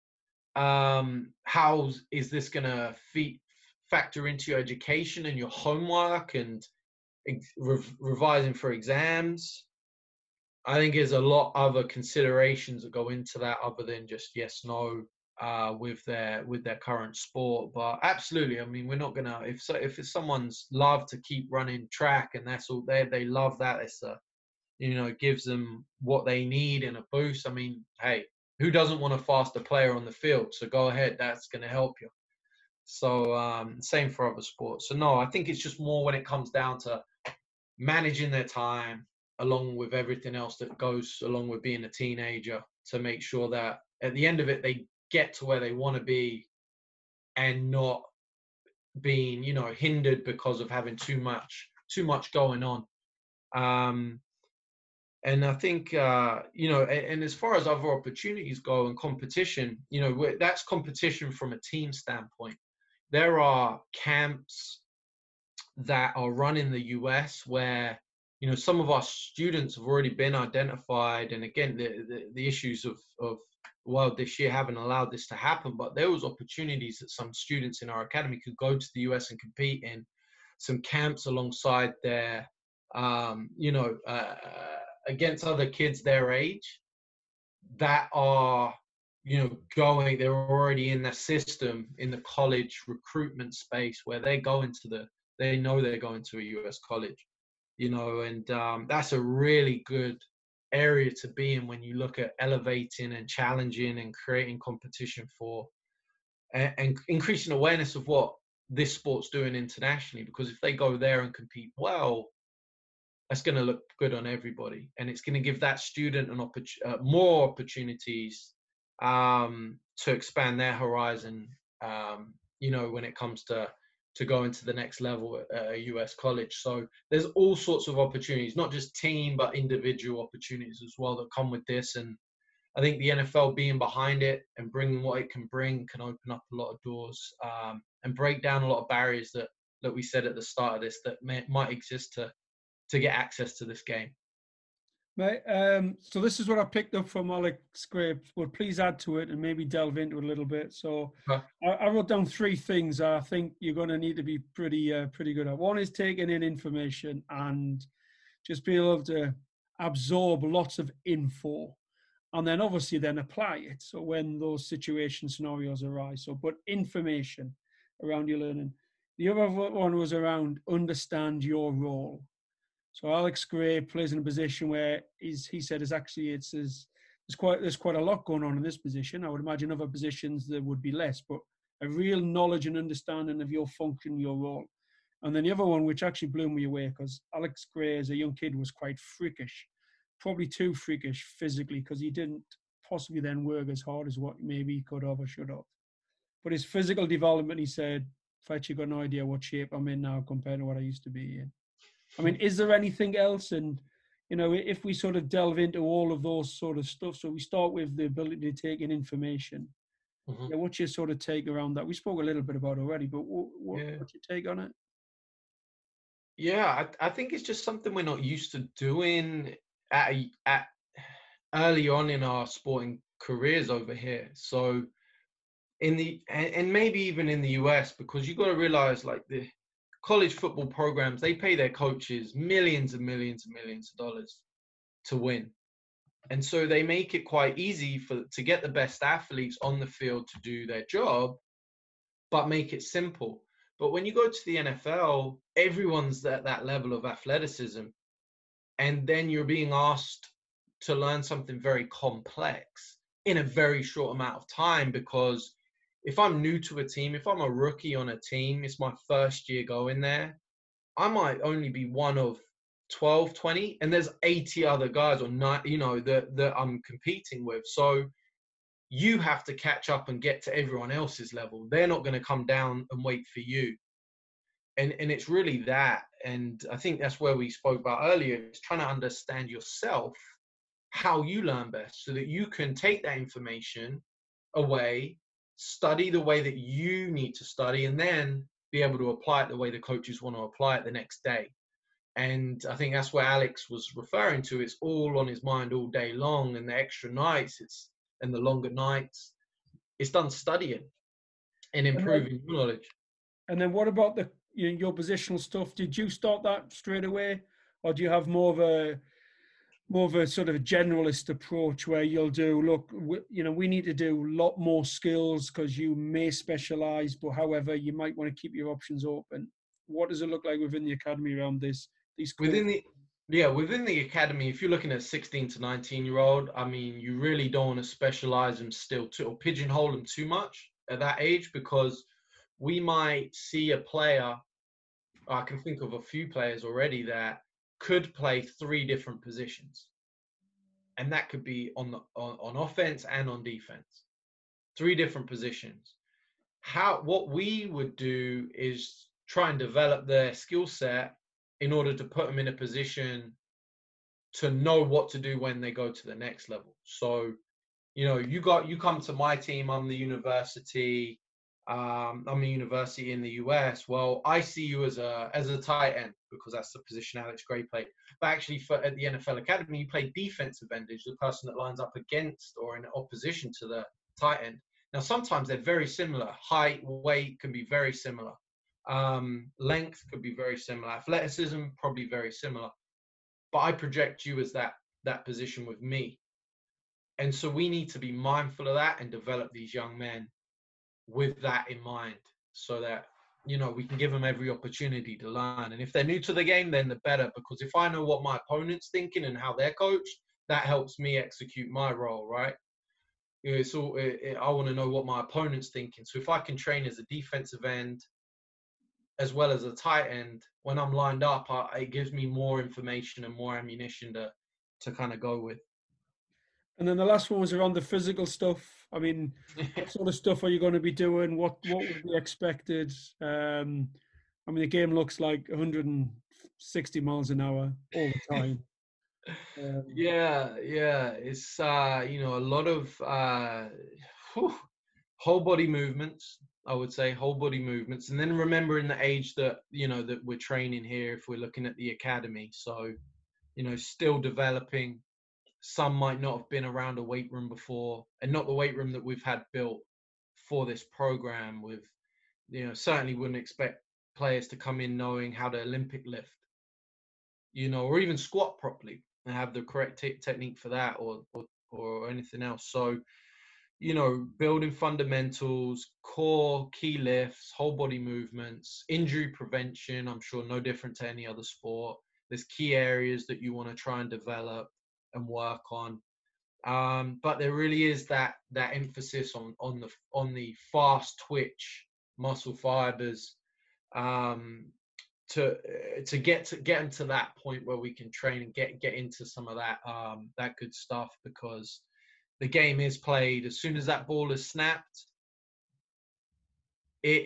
How is this going to factor into your education and your homework and revising for exams? I think there's a lot of other considerations that go into that other than just yes, no, with their current sport. But absolutely, I mean, we're not gonna if it's someone's love to keep running track and that's all they love that, it's gives them what they need and a boost. I mean, hey, who doesn't want a faster player on the field? So go ahead, that's going to help you. So same for other sports. So no, I think it's just more when it comes down to managing their time along with everything else that goes along with being a teenager, to make sure that at the end of it, they get to where they want to be and not being, hindered because of having too much going on. And I think, and as far as other opportunities go and competition, that's competition from a team standpoint. There are camps that are run in the US where, some of our students have already been identified. And again, the issues of the world this year haven't allowed this to happen, but there was opportunities that some students in our academy could go to the US and compete in some camps alongside their, against other kids their age that are, they're already in the system, in the college recruitment space where they know they're going to a US college, and that's a really good area to be in when you look at elevating and challenging and creating competition for and increasing awareness of what this sport's doing internationally. Because if they go there and compete well, that's going to look good on everybody, and it's going to give that student more opportunities to expand their horizon. When it comes to going to the next level at a US college. So there's all sorts of opportunities, not just team, but individual opportunities as well that come with this. And I think the NFL being behind it and bringing what it can bring can open up a lot of doors and break down a lot of barriers that we said at the start of this that might exist to get access to this game. Right. So this is what I picked up from Alex Gray, but please add to it and maybe delve into it a little bit. So I wrote down 3 things I think you're going to need to be pretty good at. One is taking in information and just be able to absorb lots of info, and then obviously then apply it. So when those scenarios arise, but information around your learning. The other one was around understand your role. So Alex Gray plays in a position where he said there's quite a lot going on in this position. I would imagine other positions there would be less, but a real knowledge and understanding of your function, your role. And then the other one, which actually blew me away, because Alex Gray as a young kid was quite freakish, probably too freakish physically, because he didn't possibly then work as hard as what maybe he could have or should have. But his physical development, he said, Fletch, you've got no idea what shape I'm in now compared to what I used to be in. I mean, is there anything else? And, if we sort of delve into all of those sort of stuff, so we start with the ability to take in information. Mm-hmm. What's your sort of take around that? We spoke a little bit about it already, but what's your take on it? Yeah, I think it's just something we're not used to doing at early on in our sporting careers over here. So and maybe even in the US, because you've got to realize like the college football programs, they pay their coaches millions and millions and millions of dollars to win. And so they make it quite easy to get the best athletes on the field to do their job, but make it simple. But when you go to the NFL, everyone's at that level of athleticism. And then you're being asked to learn something very complex in a very short amount of time, because if I'm new to a team, if I'm a rookie on a team, it's my first year going there, I might only be one of 12, 20, and there's 80 other guys or not, that I'm competing with. So you have to catch up and get to everyone else's level. They're not going to come down and wait for you. And it's really that. And I think that's where we spoke about earlier, is trying to understand yourself, how you learn best, so that you can take that information away, study the way that you need to study, and then be able to apply it the way the coaches want to apply it the next day. And I think that's where Alex was referring to. It's all on his mind all day long, and the extra nights, and the longer nights, it's done studying and improving your knowledge. And then what about your positional stuff? Did you start that straight away, or do you have more of a sort of a generalist approach where you'll do, look, we need to do a lot more skills because you may specialize, but however, you might want to keep your options open. What does it look like within the academy around this? Within the academy, if you're looking at 16 to 19-year-old, I mean, you really don't want to specialize them or pigeonhole them too much at that age, because we might see a player, I can think of a few players already that could play 3 different positions, and that could be on offense and on defense. 3 different positions. What we would do is try and develop their skill set in order to put them in a position to know what to do when they go to the next level. So, you know, you come to my team. I'm the university. I'm a university in the US. Well, I see you as a tight end because that's the position Alex Gray played. But actually, at the NFL Academy, you play defensive end, the person that lines up against or in opposition to the tight end. Now, sometimes they're very similar. Height, weight can be very similar. Length could be very similar. Athleticism, probably very similar. But I project you as that position with me. And so we need to be mindful of that and develop these young men with that in mind, so that, you know, we can give them every opportunity to learn. And if they're new to the game, then the better, because if I know what my opponent's thinking and how they're coached, that helps me execute my role, right? I want to know what my opponent's thinking. So if I can train as a defensive end as well as a tight end, when I'm lined up, it gives me more information and more ammunition to kind of go with. And then the last one was around the physical stuff. I mean, what sort of stuff are you going to be doing? What would be expected? I mean, the game looks like 160 miles an hour all the time. Yeah. It's you know, a lot of whole body movements. I would say whole body movements, and then remembering the age that, you know, that we're training here. If we're looking at the academy, so, you know, still developing. Some might not have been around a weight room before, and not the weight room that we've had built for this program. With, you know, certainly wouldn't expect players to come in knowing how to Olympic lift, you know, or even squat properly and have the correct technique for that, or anything else. So, you know, building fundamentals, core, key lifts, whole body movements, injury prevention. I'm sure no different to any other sport. There's key areas that you want to try and develop and work on, but there really is that emphasis on the fast twitch muscle fibers, to get them to that point where we can train and get into some of that good stuff, because the game is played as soon as that ball is snapped. It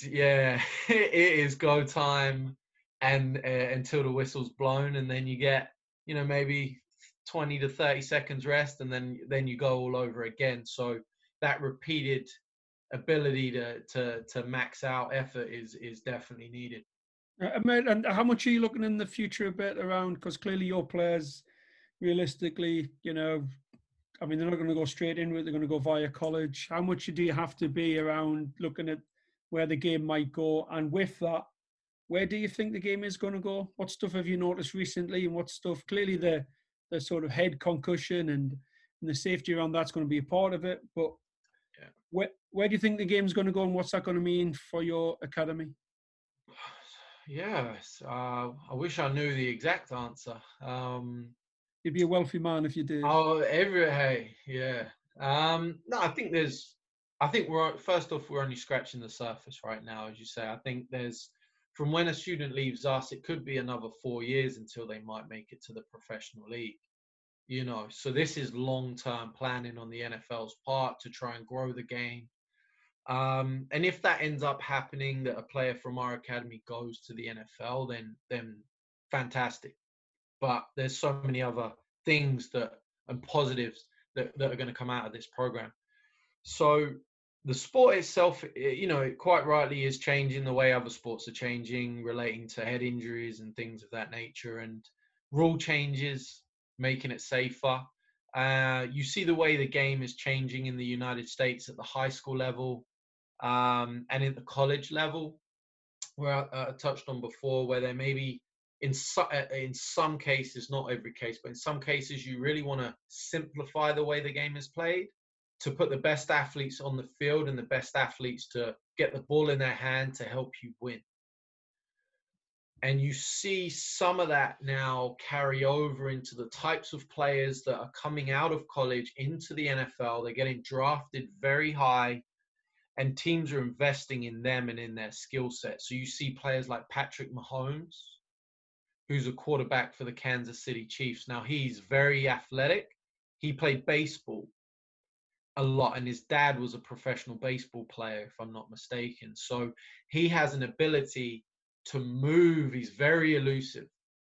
is go time, and until the whistle's blown, and then you get, you know, maybe 20 to 30 seconds rest, and then you go all over again. So that repeated ability to max out effort is definitely needed. And how much are you looking in the future a bit around, because clearly your players, realistically, you know, I mean, they're not going to go straight into it, they're going to go via college. How much do you have to be around looking at where the game might go? And with that, where do you think the game is going to go? What stuff have you noticed recently, and what stuff, clearly the sort of head concussion and the safety around that's going to be a part of it. But yeah, where do you think the game's going to go, and what's that going to mean for your academy? Yes, I wish I knew the exact answer. You'd be a wealthy man if you did. Oh, yeah. No, I think we're only scratching the surface right now, as you say. I think there's, from when a student leaves us, it could be another 4 years until they might make it to the professional league. You know, so this is long-term planning on the NFL's part to try and grow the game. And if that ends up happening, that a player from our academy goes to the NFL, then fantastic. But there's so many other things and positives that are going to come out of this program. So the sport itself, you know, it quite rightly is changing the way other sports are changing, relating to head injuries and things of that nature, and rule changes, making it safer. You see the way the game is changing in the United States at the high school level, and at the college level, where I touched on before, where there may be, in some cases, not every case, but in some cases, you really want to simplify the way the game is played to put the best athletes on the field and the best athletes to get the ball in their hand to help you win. And you see some of that now carry over into the types of players that are coming out of college into the NFL. They're getting drafted very high, and teams are investing in them and in their skill set. So you see players like Patrick Mahomes, who's a quarterback for the Kansas City Chiefs. Now, he's very athletic. He played baseball a lot, and his dad was a professional baseball player, if I'm not mistaken. So he has an ability to move. He's very elusive.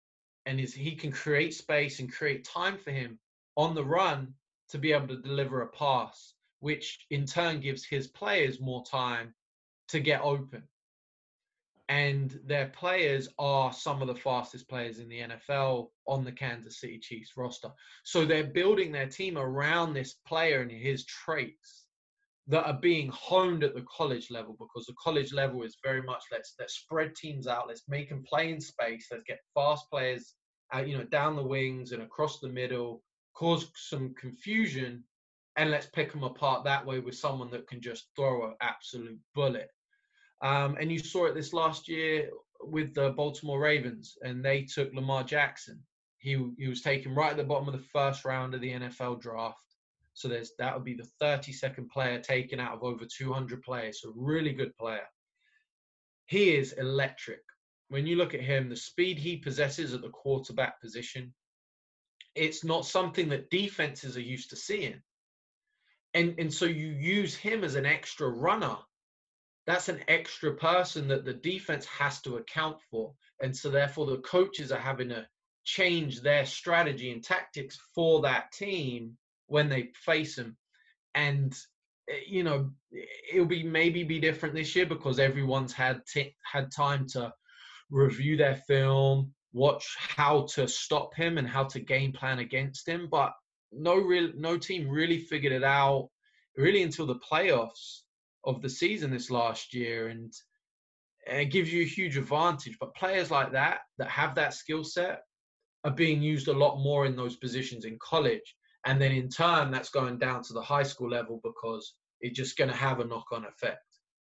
and he can create space and create time for him on the run to be able to deliver a pass, which in turn gives his players more time to get open. And their players are some of the fastest players in the NFL on the Kansas City Chiefs roster. So they're building their team around this player and his traits that are being honed at the college level, because the college level is very much let's spread teams out, let's make them play in space, let's get fast players out, down the wings and across the middle, cause some confusion, and let's pick them apart that way with someone that can just throw an absolute bullet. And you saw it this last year with the Baltimore Ravens, and they took Lamar Jackson. He was taken right at the bottom of the first round of the NFL draft. So that would be the 32nd player taken out of over 200 players. So really good player. He is electric. When you look at him, the speed he possesses at the quarterback position, it's not something that defenses are used to seeing. And so you use him as an extra runner. That's an extra person that the defense has to account for. And so therefore the coaches are having to change their strategy and tactics for that team when they face him. And it'll maybe be different this year because everyone's had time to review their film, watch how to stop him and how to game plan against him. But no team really figured it out really until the playoffs of the season this last year, and it gives you a huge advantage. But players like that have that skill set are being used a lot more in those positions in college. And then in turn, that's going down to the high school level because it's just going to have a knock-on effect.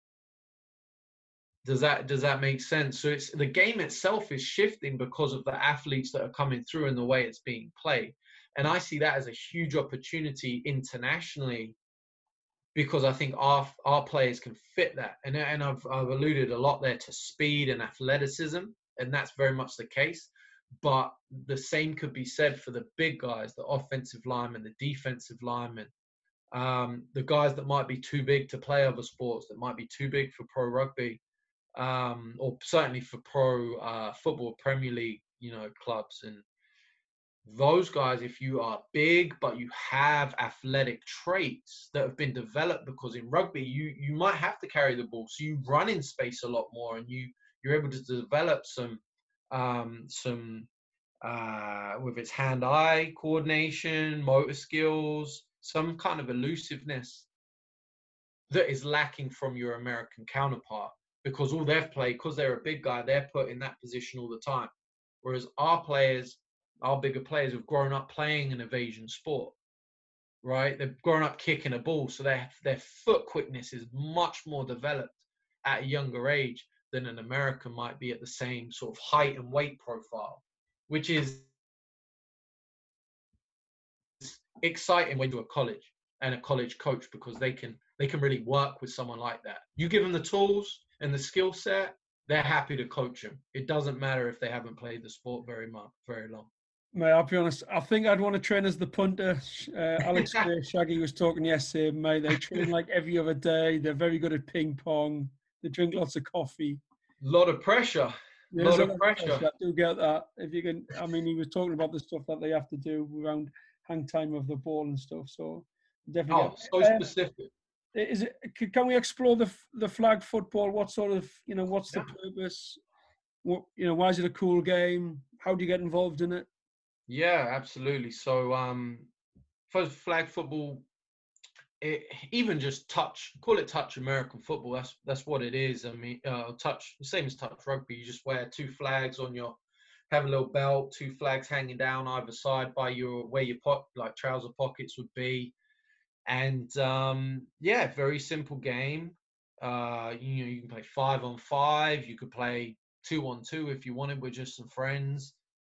Does that make sense? So the game itself is shifting because of the athletes that are coming through and the way it's being played. And I see that as a huge opportunity internationally because I think our players can fit that. And I've alluded a lot there to speed and athleticism, and that's very much the case. But the same could be said for the big guys, the offensive linemen, the defensive linemen, the guys that might be too big to play other sports, that might be too big for pro rugby, or certainly for pro football, Premier League, clubs. And those guys, if you are big, but you have athletic traits that have been developed, because in rugby, you might have to carry the ball. So you run in space a lot more, and you're able to develop some with its hand-eye coordination, motor skills, some kind of elusiveness that is lacking from your American counterpart, because all they've played, because they're a big guy, they're put in that position all the time. Whereas our bigger players have grown up playing an evasion sport, right? They've grown up kicking a ball, so their foot quickness is much more developed at a younger age than an American might be at the same sort of height and weight profile, which is exciting when you're a college and a college coach, because they can really work with someone like that. You give them the tools and the skill set, they're happy to coach them. It doesn't matter if they haven't played the sport very long. Mate, I'll be honest, I think I'd want to train as the punter. Alex Shaggy was talking yesterday, mate. They train like every other day. They're very good at ping pong. They drink lots of coffee. A lot of pressure. There's a lot of pressure. I do get that. If you can, I mean, he was talking about the stuff that they have to do around hang time of the ball and stuff. So definitely. So specific. Can we explore the flag football? What sort of, what's the purpose? What, why is it a cool game? How do you get involved in it? Yeah, absolutely. So, for flag football, even just call it touch American football. That's what it is. I mean, touch, same as touch rugby. You just wear two flags have a little belt, two flags hanging down either side by where your trouser pockets would be. And very simple game. You can play 5-on-5. You could play 2-on-2 if you wanted with just some friends.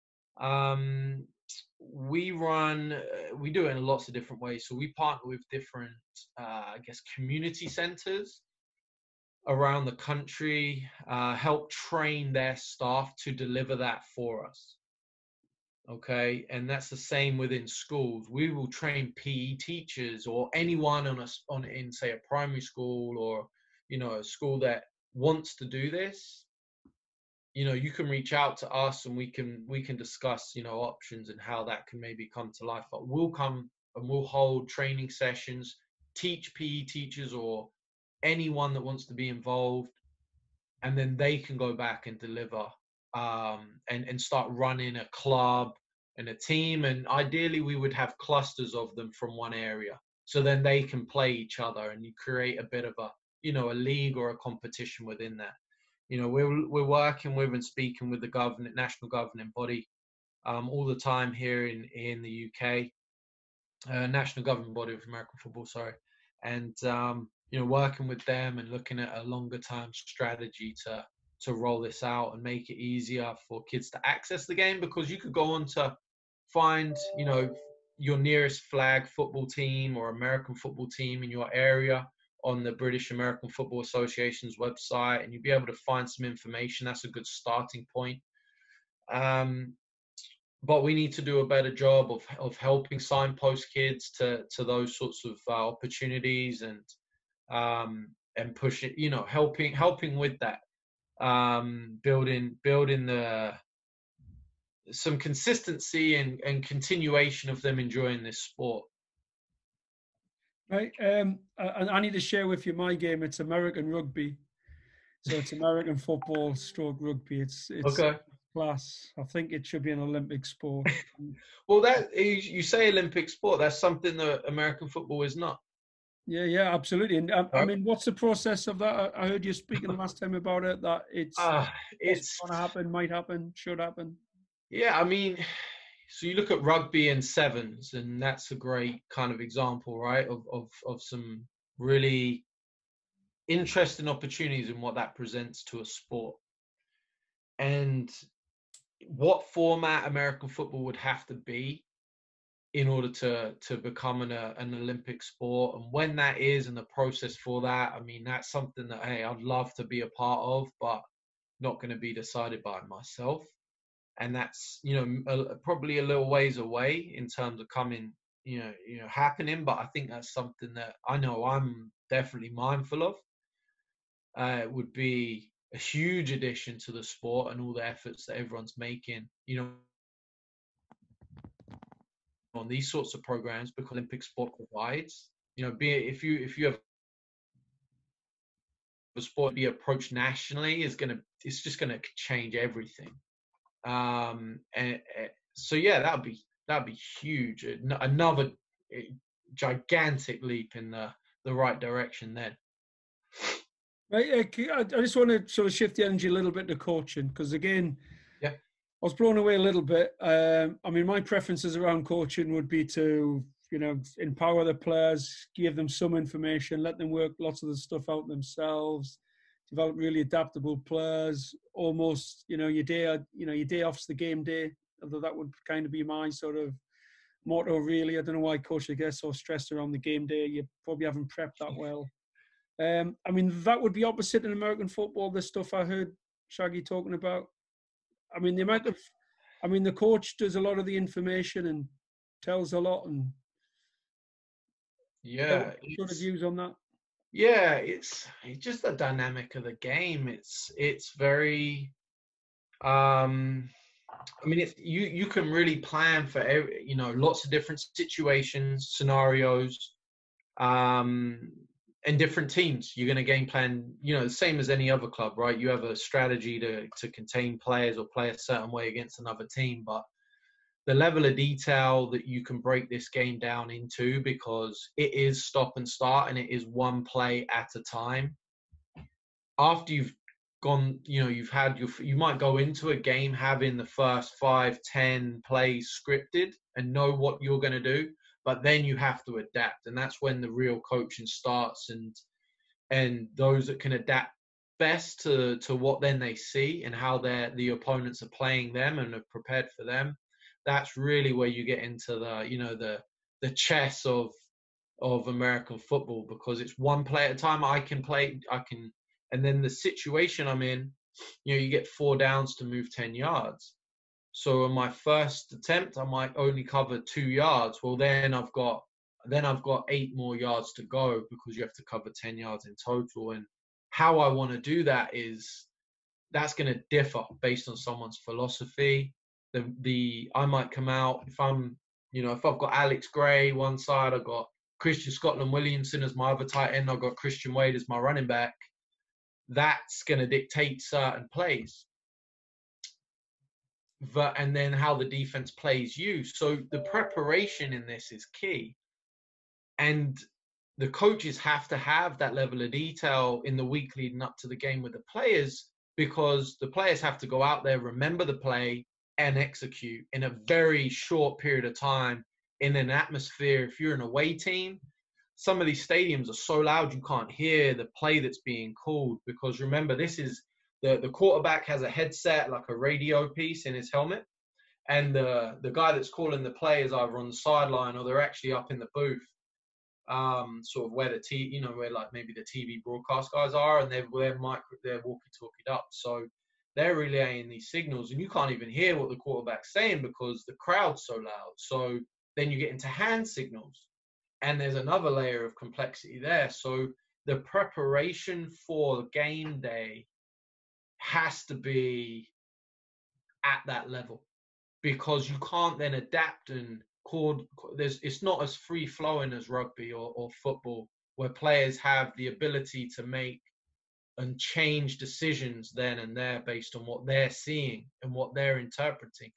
We do it in lots of different ways. So we partner with different, community centers around the country, help train their staff to deliver that for us. Okay. And that's the same within schools. We will train PE teachers or anyone in say a primary school or, a school that wants to do this. you can reach out to us and we can discuss, options and how that can maybe come to life. But we'll come and we'll hold training sessions, teach PE teachers or anyone that wants to be involved, and then they can go back and deliver, and start running a club and a team. And ideally we would have clusters of them from one area, so then they can play each other and you create a bit of a league or a competition within that. We're working with and speaking with the national governing body all the time here in the UK, national governing body of American football, sorry, and working with them and looking at a longer term strategy to roll this out and make it easier for kids to access the game, because you could go on to find your nearest flag football team or American football team in your area on the British American Football Association's website, and you'll be able to find some information. That's a good starting point. But we need to do a better job of helping signpost kids to those sorts of opportunities, and push it, helping with that, building some consistency and continuation of them enjoying this sport. Right. And I need to share with you my game. It's American rugby. So it's American football stroke rugby. It's okay. Class. I think it should be an Olympic sport. Well, that you say Olympic sport, that's something that American football is not. Yeah, absolutely. And I mean, what's the process of that? I heard you speaking the last time about it, that it's going to happen, might happen, should happen. Yeah, I mean, so you look at rugby and sevens, and that's a great kind of example, right, of some really interesting opportunities in what that presents to a sport. And what format American football would have to be in order to become an Olympic sport, and when that is and the process for that, I mean, that's something that, hey, I'd love to be a part of, but not going to be decided by myself. And that's, probably a little ways away in terms of coming, happening. But I think that's something that I know I'm definitely mindful of. It would be a huge addition to the sport and all the efforts that everyone's making, on these sorts of programs, because Olympic sport provides, if you have a sport be approached nationally, it's just gonna change everything. And so yeah, that'd be huge. Another gigantic leap in the right direction then. Right, I just want to sort of shift the energy a little bit to coaching, because again, yeah, I was blown away a little bit. I mean, my preferences around coaching would be to, empower the players, give them some information, let them work lots of the stuff out themselves, develop really adaptable players. Almost, your day off's the game day. Although that would kind of be my sort of motto, really. I don't know why coaches get so stressed around the game day. You probably haven't prepped that well. I mean, that would be opposite in American football, the stuff I heard Shaggy talking about. I mean, the coach does a lot of the information and tells a lot, and yeah, sort of views on that. Yeah, it's just the dynamic of the game. It's very, I mean, you can really plan for lots of different situations, scenarios, and different teams. You're going to game plan, the same as any other club, right? You have a strategy to contain players or play a certain way against another team, but the level of detail that you can break this game down into, because it is stop and start and it is one play at a time. After you've gone, you might go into a game having the first 5-10 plays scripted and know what you're going to do, but then you have to adapt, and that's when the real coaching starts, and those that can adapt best to what then they see and how the opponents are playing them and are prepared for them. That's really where you get into the chess of American football, because it's one play at a time. And then the situation I'm in, you get 4 downs to move 10 yards. So in my first attempt, I might only cover 2 yards. Well, then I've got 8 more yards to go, because you have to cover 10 yards in total. And how I want to do that is that's going to differ based on someone's philosophy. I might come out if I've got Alex Gray one side, I've got Christian Scotland Williamson as my other tight end, I've got Christian Wade as my running back. That's going to dictate certain plays. And then how the defense plays you. So the preparation in this is key. And the coaches have to have that level of detail in the week leading up to the game with the players, because the players have to go out there, remember the play, and execute in a very short period of time in an atmosphere. If you're an away team, some of these stadiums are so loud you can't hear the play that's being called, because remember, this is the quarterback has a headset, like a radio piece in his helmet, and the guy that's calling the play is either on the sideline or they're actually up in the booth, sort of where where like maybe the TV broadcast guys are, and they're walkie-talkied up. So they're relaying these signals, and you can't even hear what the quarterback's saying because the crowd's so loud. So then you get into hand signals, and there's another layer of complexity there. So the preparation for game day has to be at that level, because you can't then adapt and it's not as free flowing as rugby or football, where players have the ability to make and change decisions then and there based on what they're seeing and what they're interpreting.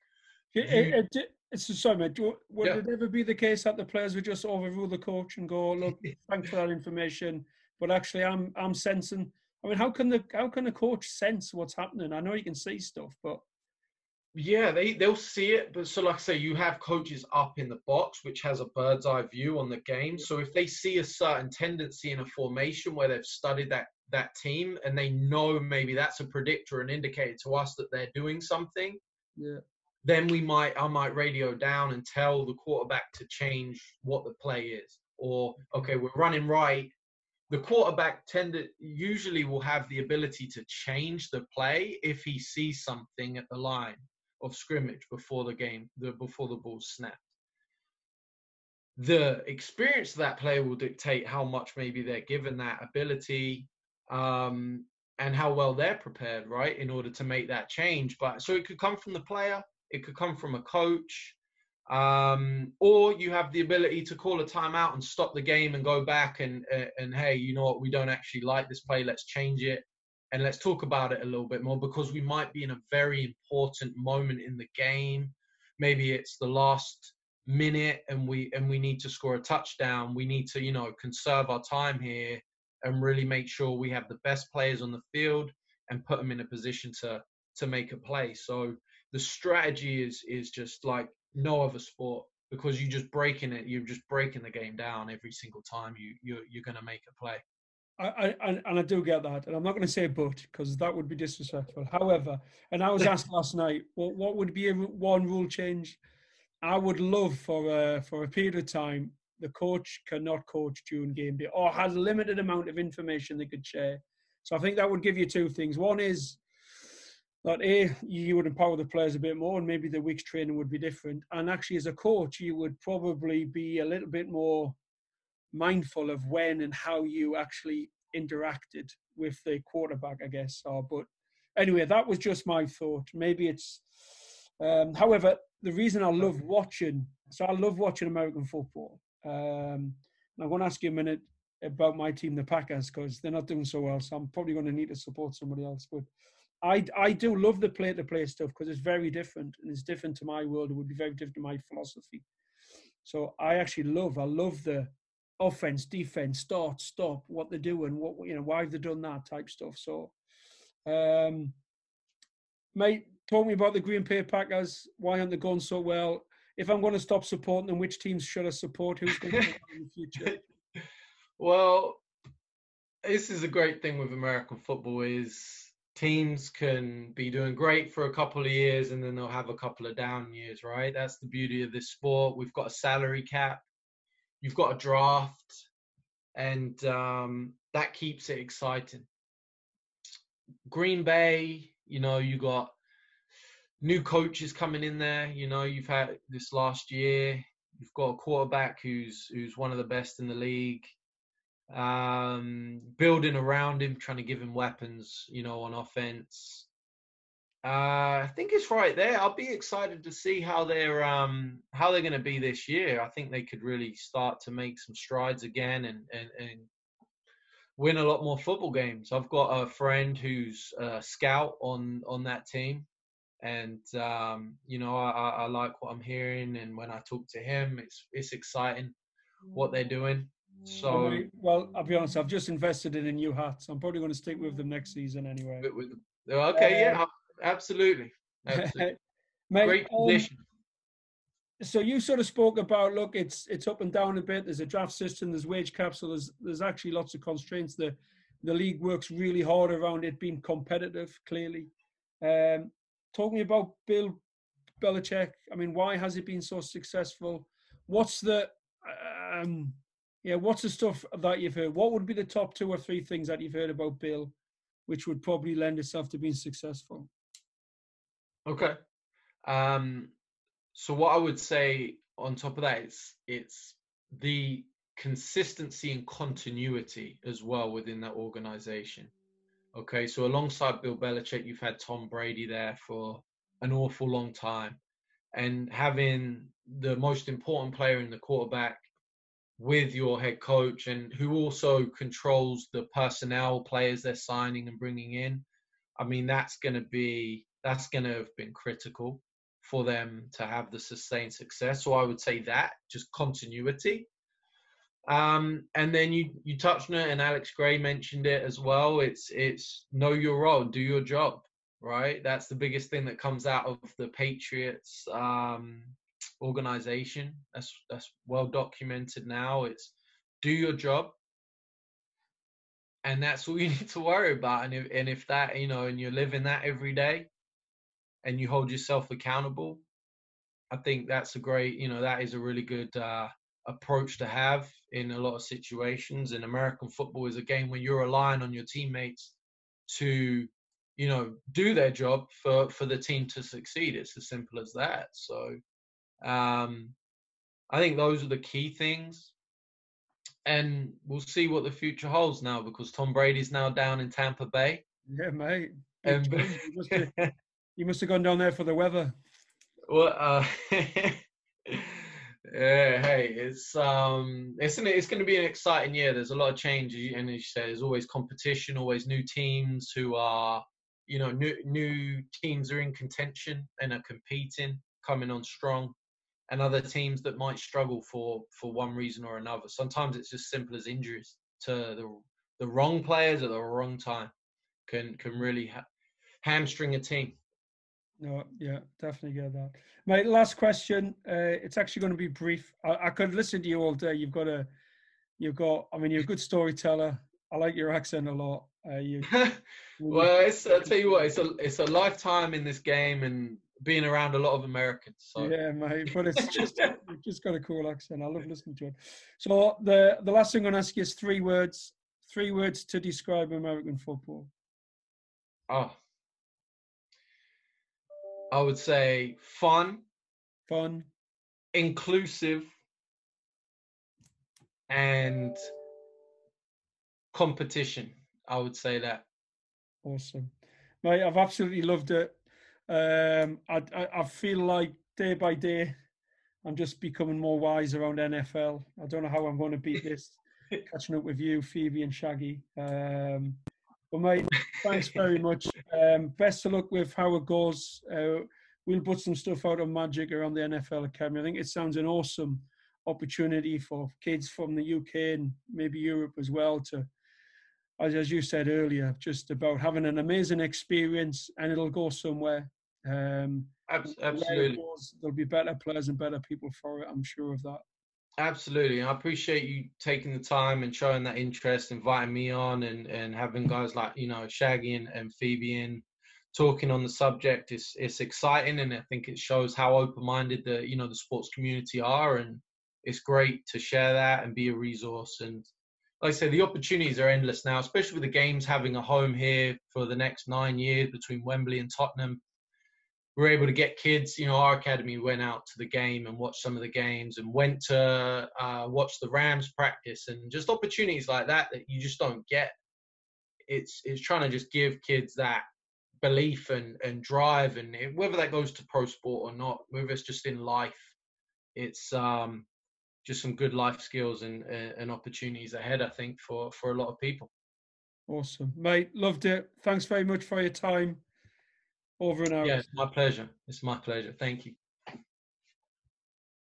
Sorry, mate. Would it ever be the case that the players would just overrule the coach and go, "Look, thanks for that information, but actually, I'm sensing." I mean, how can the coach sense what's happening? I know you can see stuff, but yeah, they'll see it. But so, like I say, you have coaches up in the box, which has a bird's eye view on the game. So if they see a certain tendency in a formation where they've studied that team and they know maybe that's a predictor, an indicator to us that they're doing something, then I might radio down and tell the quarterback to change what the play is. Or, okay, we're running right. The quarterback usually will have the ability to change the play if he sees something at the line of scrimmage before the ball's snapped. The experience of that player will dictate how much maybe they're given that ability, and how well they're prepared, right, in order to make that change. But so it could come from the player, it could come from a coach, or you have the ability to call a timeout and stop the game and go back and hey, you know what, we don't actually like this play, let's change it and let's talk about it a little bit more, because we might be in a very important moment in the game. Maybe it's the last minute and we need to score a touchdown. We need to, conserve our time here and really make sure we have the best players on the field and put them in a position to make a play. So the strategy is just like no other sport, because you're just breaking the game down every single time you're going to make a play. I do get that, and I'm not going to say but, because that would be disrespectful. However, and I was asked last night, what would be one rule change I would love for a period of time? The coach cannot coach during game day, or has a limited amount of information they could share. So I think that would give you two things. One is that you would empower the players a bit more, and maybe the week's training would be different. And actually, as a coach, you would probably be a little bit more mindful of when and how you actually interacted with the quarterback, I guess. But anyway, that was just my thought. Maybe it's. However, the reason I love watching American football. I'm going to ask you a minute about my team, the Packers, because they're not doing so well. So I'm probably going to need to support somebody else. But I do love the play-to-play stuff, because it's very different, and it's different to my world. It would be very different to my philosophy. So I love the offense, defense, start, stop, what they're doing, why have they done that type stuff. So, mate, talk me about the Green Bay Packers. Why aren't they going so well? If I'm going to stop supporting them, which teams should I support? Who's going to be in the future? Well, this is a great thing with American football is teams can be doing great for a couple of years and then they'll have a couple of down years, right? That's the beauty of this sport. We've got a salary cap. You've got a draft. And that keeps it exciting. Green Bay, you got new coaches coming in there. You've had this last year. You've got a quarterback who's one of the best in the league. Building around him, trying to give him weapons, on offense. I think it's right there. I'll be excited to see how they're going to be this year. I think they could really start to make some strides again and win a lot more football games. I've got a friend who's a scout on that team, and I like what I'm hearing. And when I talk to him, it's exciting what they're doing. So well, I'll be honest. I've just invested in a new hat, so I'm probably going to stick with them next season anyway. Okay, yeah, absolutely. Mate, great position. So you sort of spoke about, look, it's up and down a bit. There's a draft system, there's wage cap, so there's actually lots of constraints. The league works really hard around it being competitive, clearly. Talk me about Bill Belichick. I mean, why has it been so successful? What's the stuff that you've heard? What would be the top 2 or 3 things that you've heard about Bill, which would probably lend itself to being successful? Okay. So what I would say on top of that is it's the consistency and continuity as well within that organization. Okay, so alongside Bill Belichick, you've had Tom Brady there for an awful long time, and having the most important player in the quarterback with your head coach, and who also controls the personnel players they're signing and bringing in. I mean, that's going to have been critical for them to have the sustained success. So I would say that, just continuity. And then you touched on it, and Alex Gray mentioned it as well. It's know your role, do your job, right? That's the biggest thing that comes out of the Patriots organization. That's well documented now. It's do your job, and that's all you need to worry about. And if that, and you're living that every day, and you hold yourself accountable, I think that's a great, that is a really good approach to have in a lot of situations. And American football is a game where you're relying on your teammates to, do their job for the team to succeed. It's as simple as that. So I think those are the key things. And we'll see what the future holds now, because Tom Brady's now down in Tampa Bay. Yeah, mate. You must have gone down there for the weather. Well, yeah, hey, it's going to be an exciting year. There's a lot of change, and as you said, there's always competition, always new teams who are, new teams are in contention and are competing, coming on strong, and other teams that might struggle for one reason or another. Sometimes it's just simple as injuries to the wrong players at the wrong time can really hamstring a team. No, yeah, definitely get that. My last question, it's actually going to be brief. I could listen to you all day. You're a good storyteller. I like your accent a lot. Well, I'll tell you what, it's a lifetime in this game and being around a lot of Americans. So. Yeah, mate, but it's just got a cool accent. I love listening to it. So the last thing I'm going to ask you is 3 words to describe American football. Oh. I would say fun, inclusive, and competition. I would say that. Awesome, mate. I've absolutely loved it. I feel like day by day, I'm just becoming more wise around NFL. I don't know how I'm going to beat this. Catching up with you, Phoebe and Shaggy. But mate, thanks very much. Best of luck with how it goes. We'll put some stuff out on Magic around the NFL Academy. I think it sounds an awesome opportunity for kids from the UK and maybe Europe as well to, as you said earlier, just about having an amazing experience, and it'll go somewhere. Absolutely. There'll be better players and better people for it. I'm sure of that. Absolutely. I appreciate you taking the time and showing that interest, inviting me on, and having guys like, Shaggy and Phoebe in talking on the subject. It's exciting, and I think it shows how open-minded the sports community are, and it's great to share that and be a resource. And like I say, the opportunities are endless now, especially with the games having a home here for the next 9 years between Wembley and Tottenham. We're able to get kids, our academy went out to the game and watched some of the games, and went to watch the Rams practice, and just opportunities like that you just don't get. It's trying to just give kids that belief and drive, and whether that goes to pro sport or not, whether it's just in life, it's just some good life skills and opportunities ahead, I think, for a lot of people. Awesome, mate. Loved it. Thanks very much for your time. Over and out. Yeah, it's my pleasure. It's my pleasure. Thank you.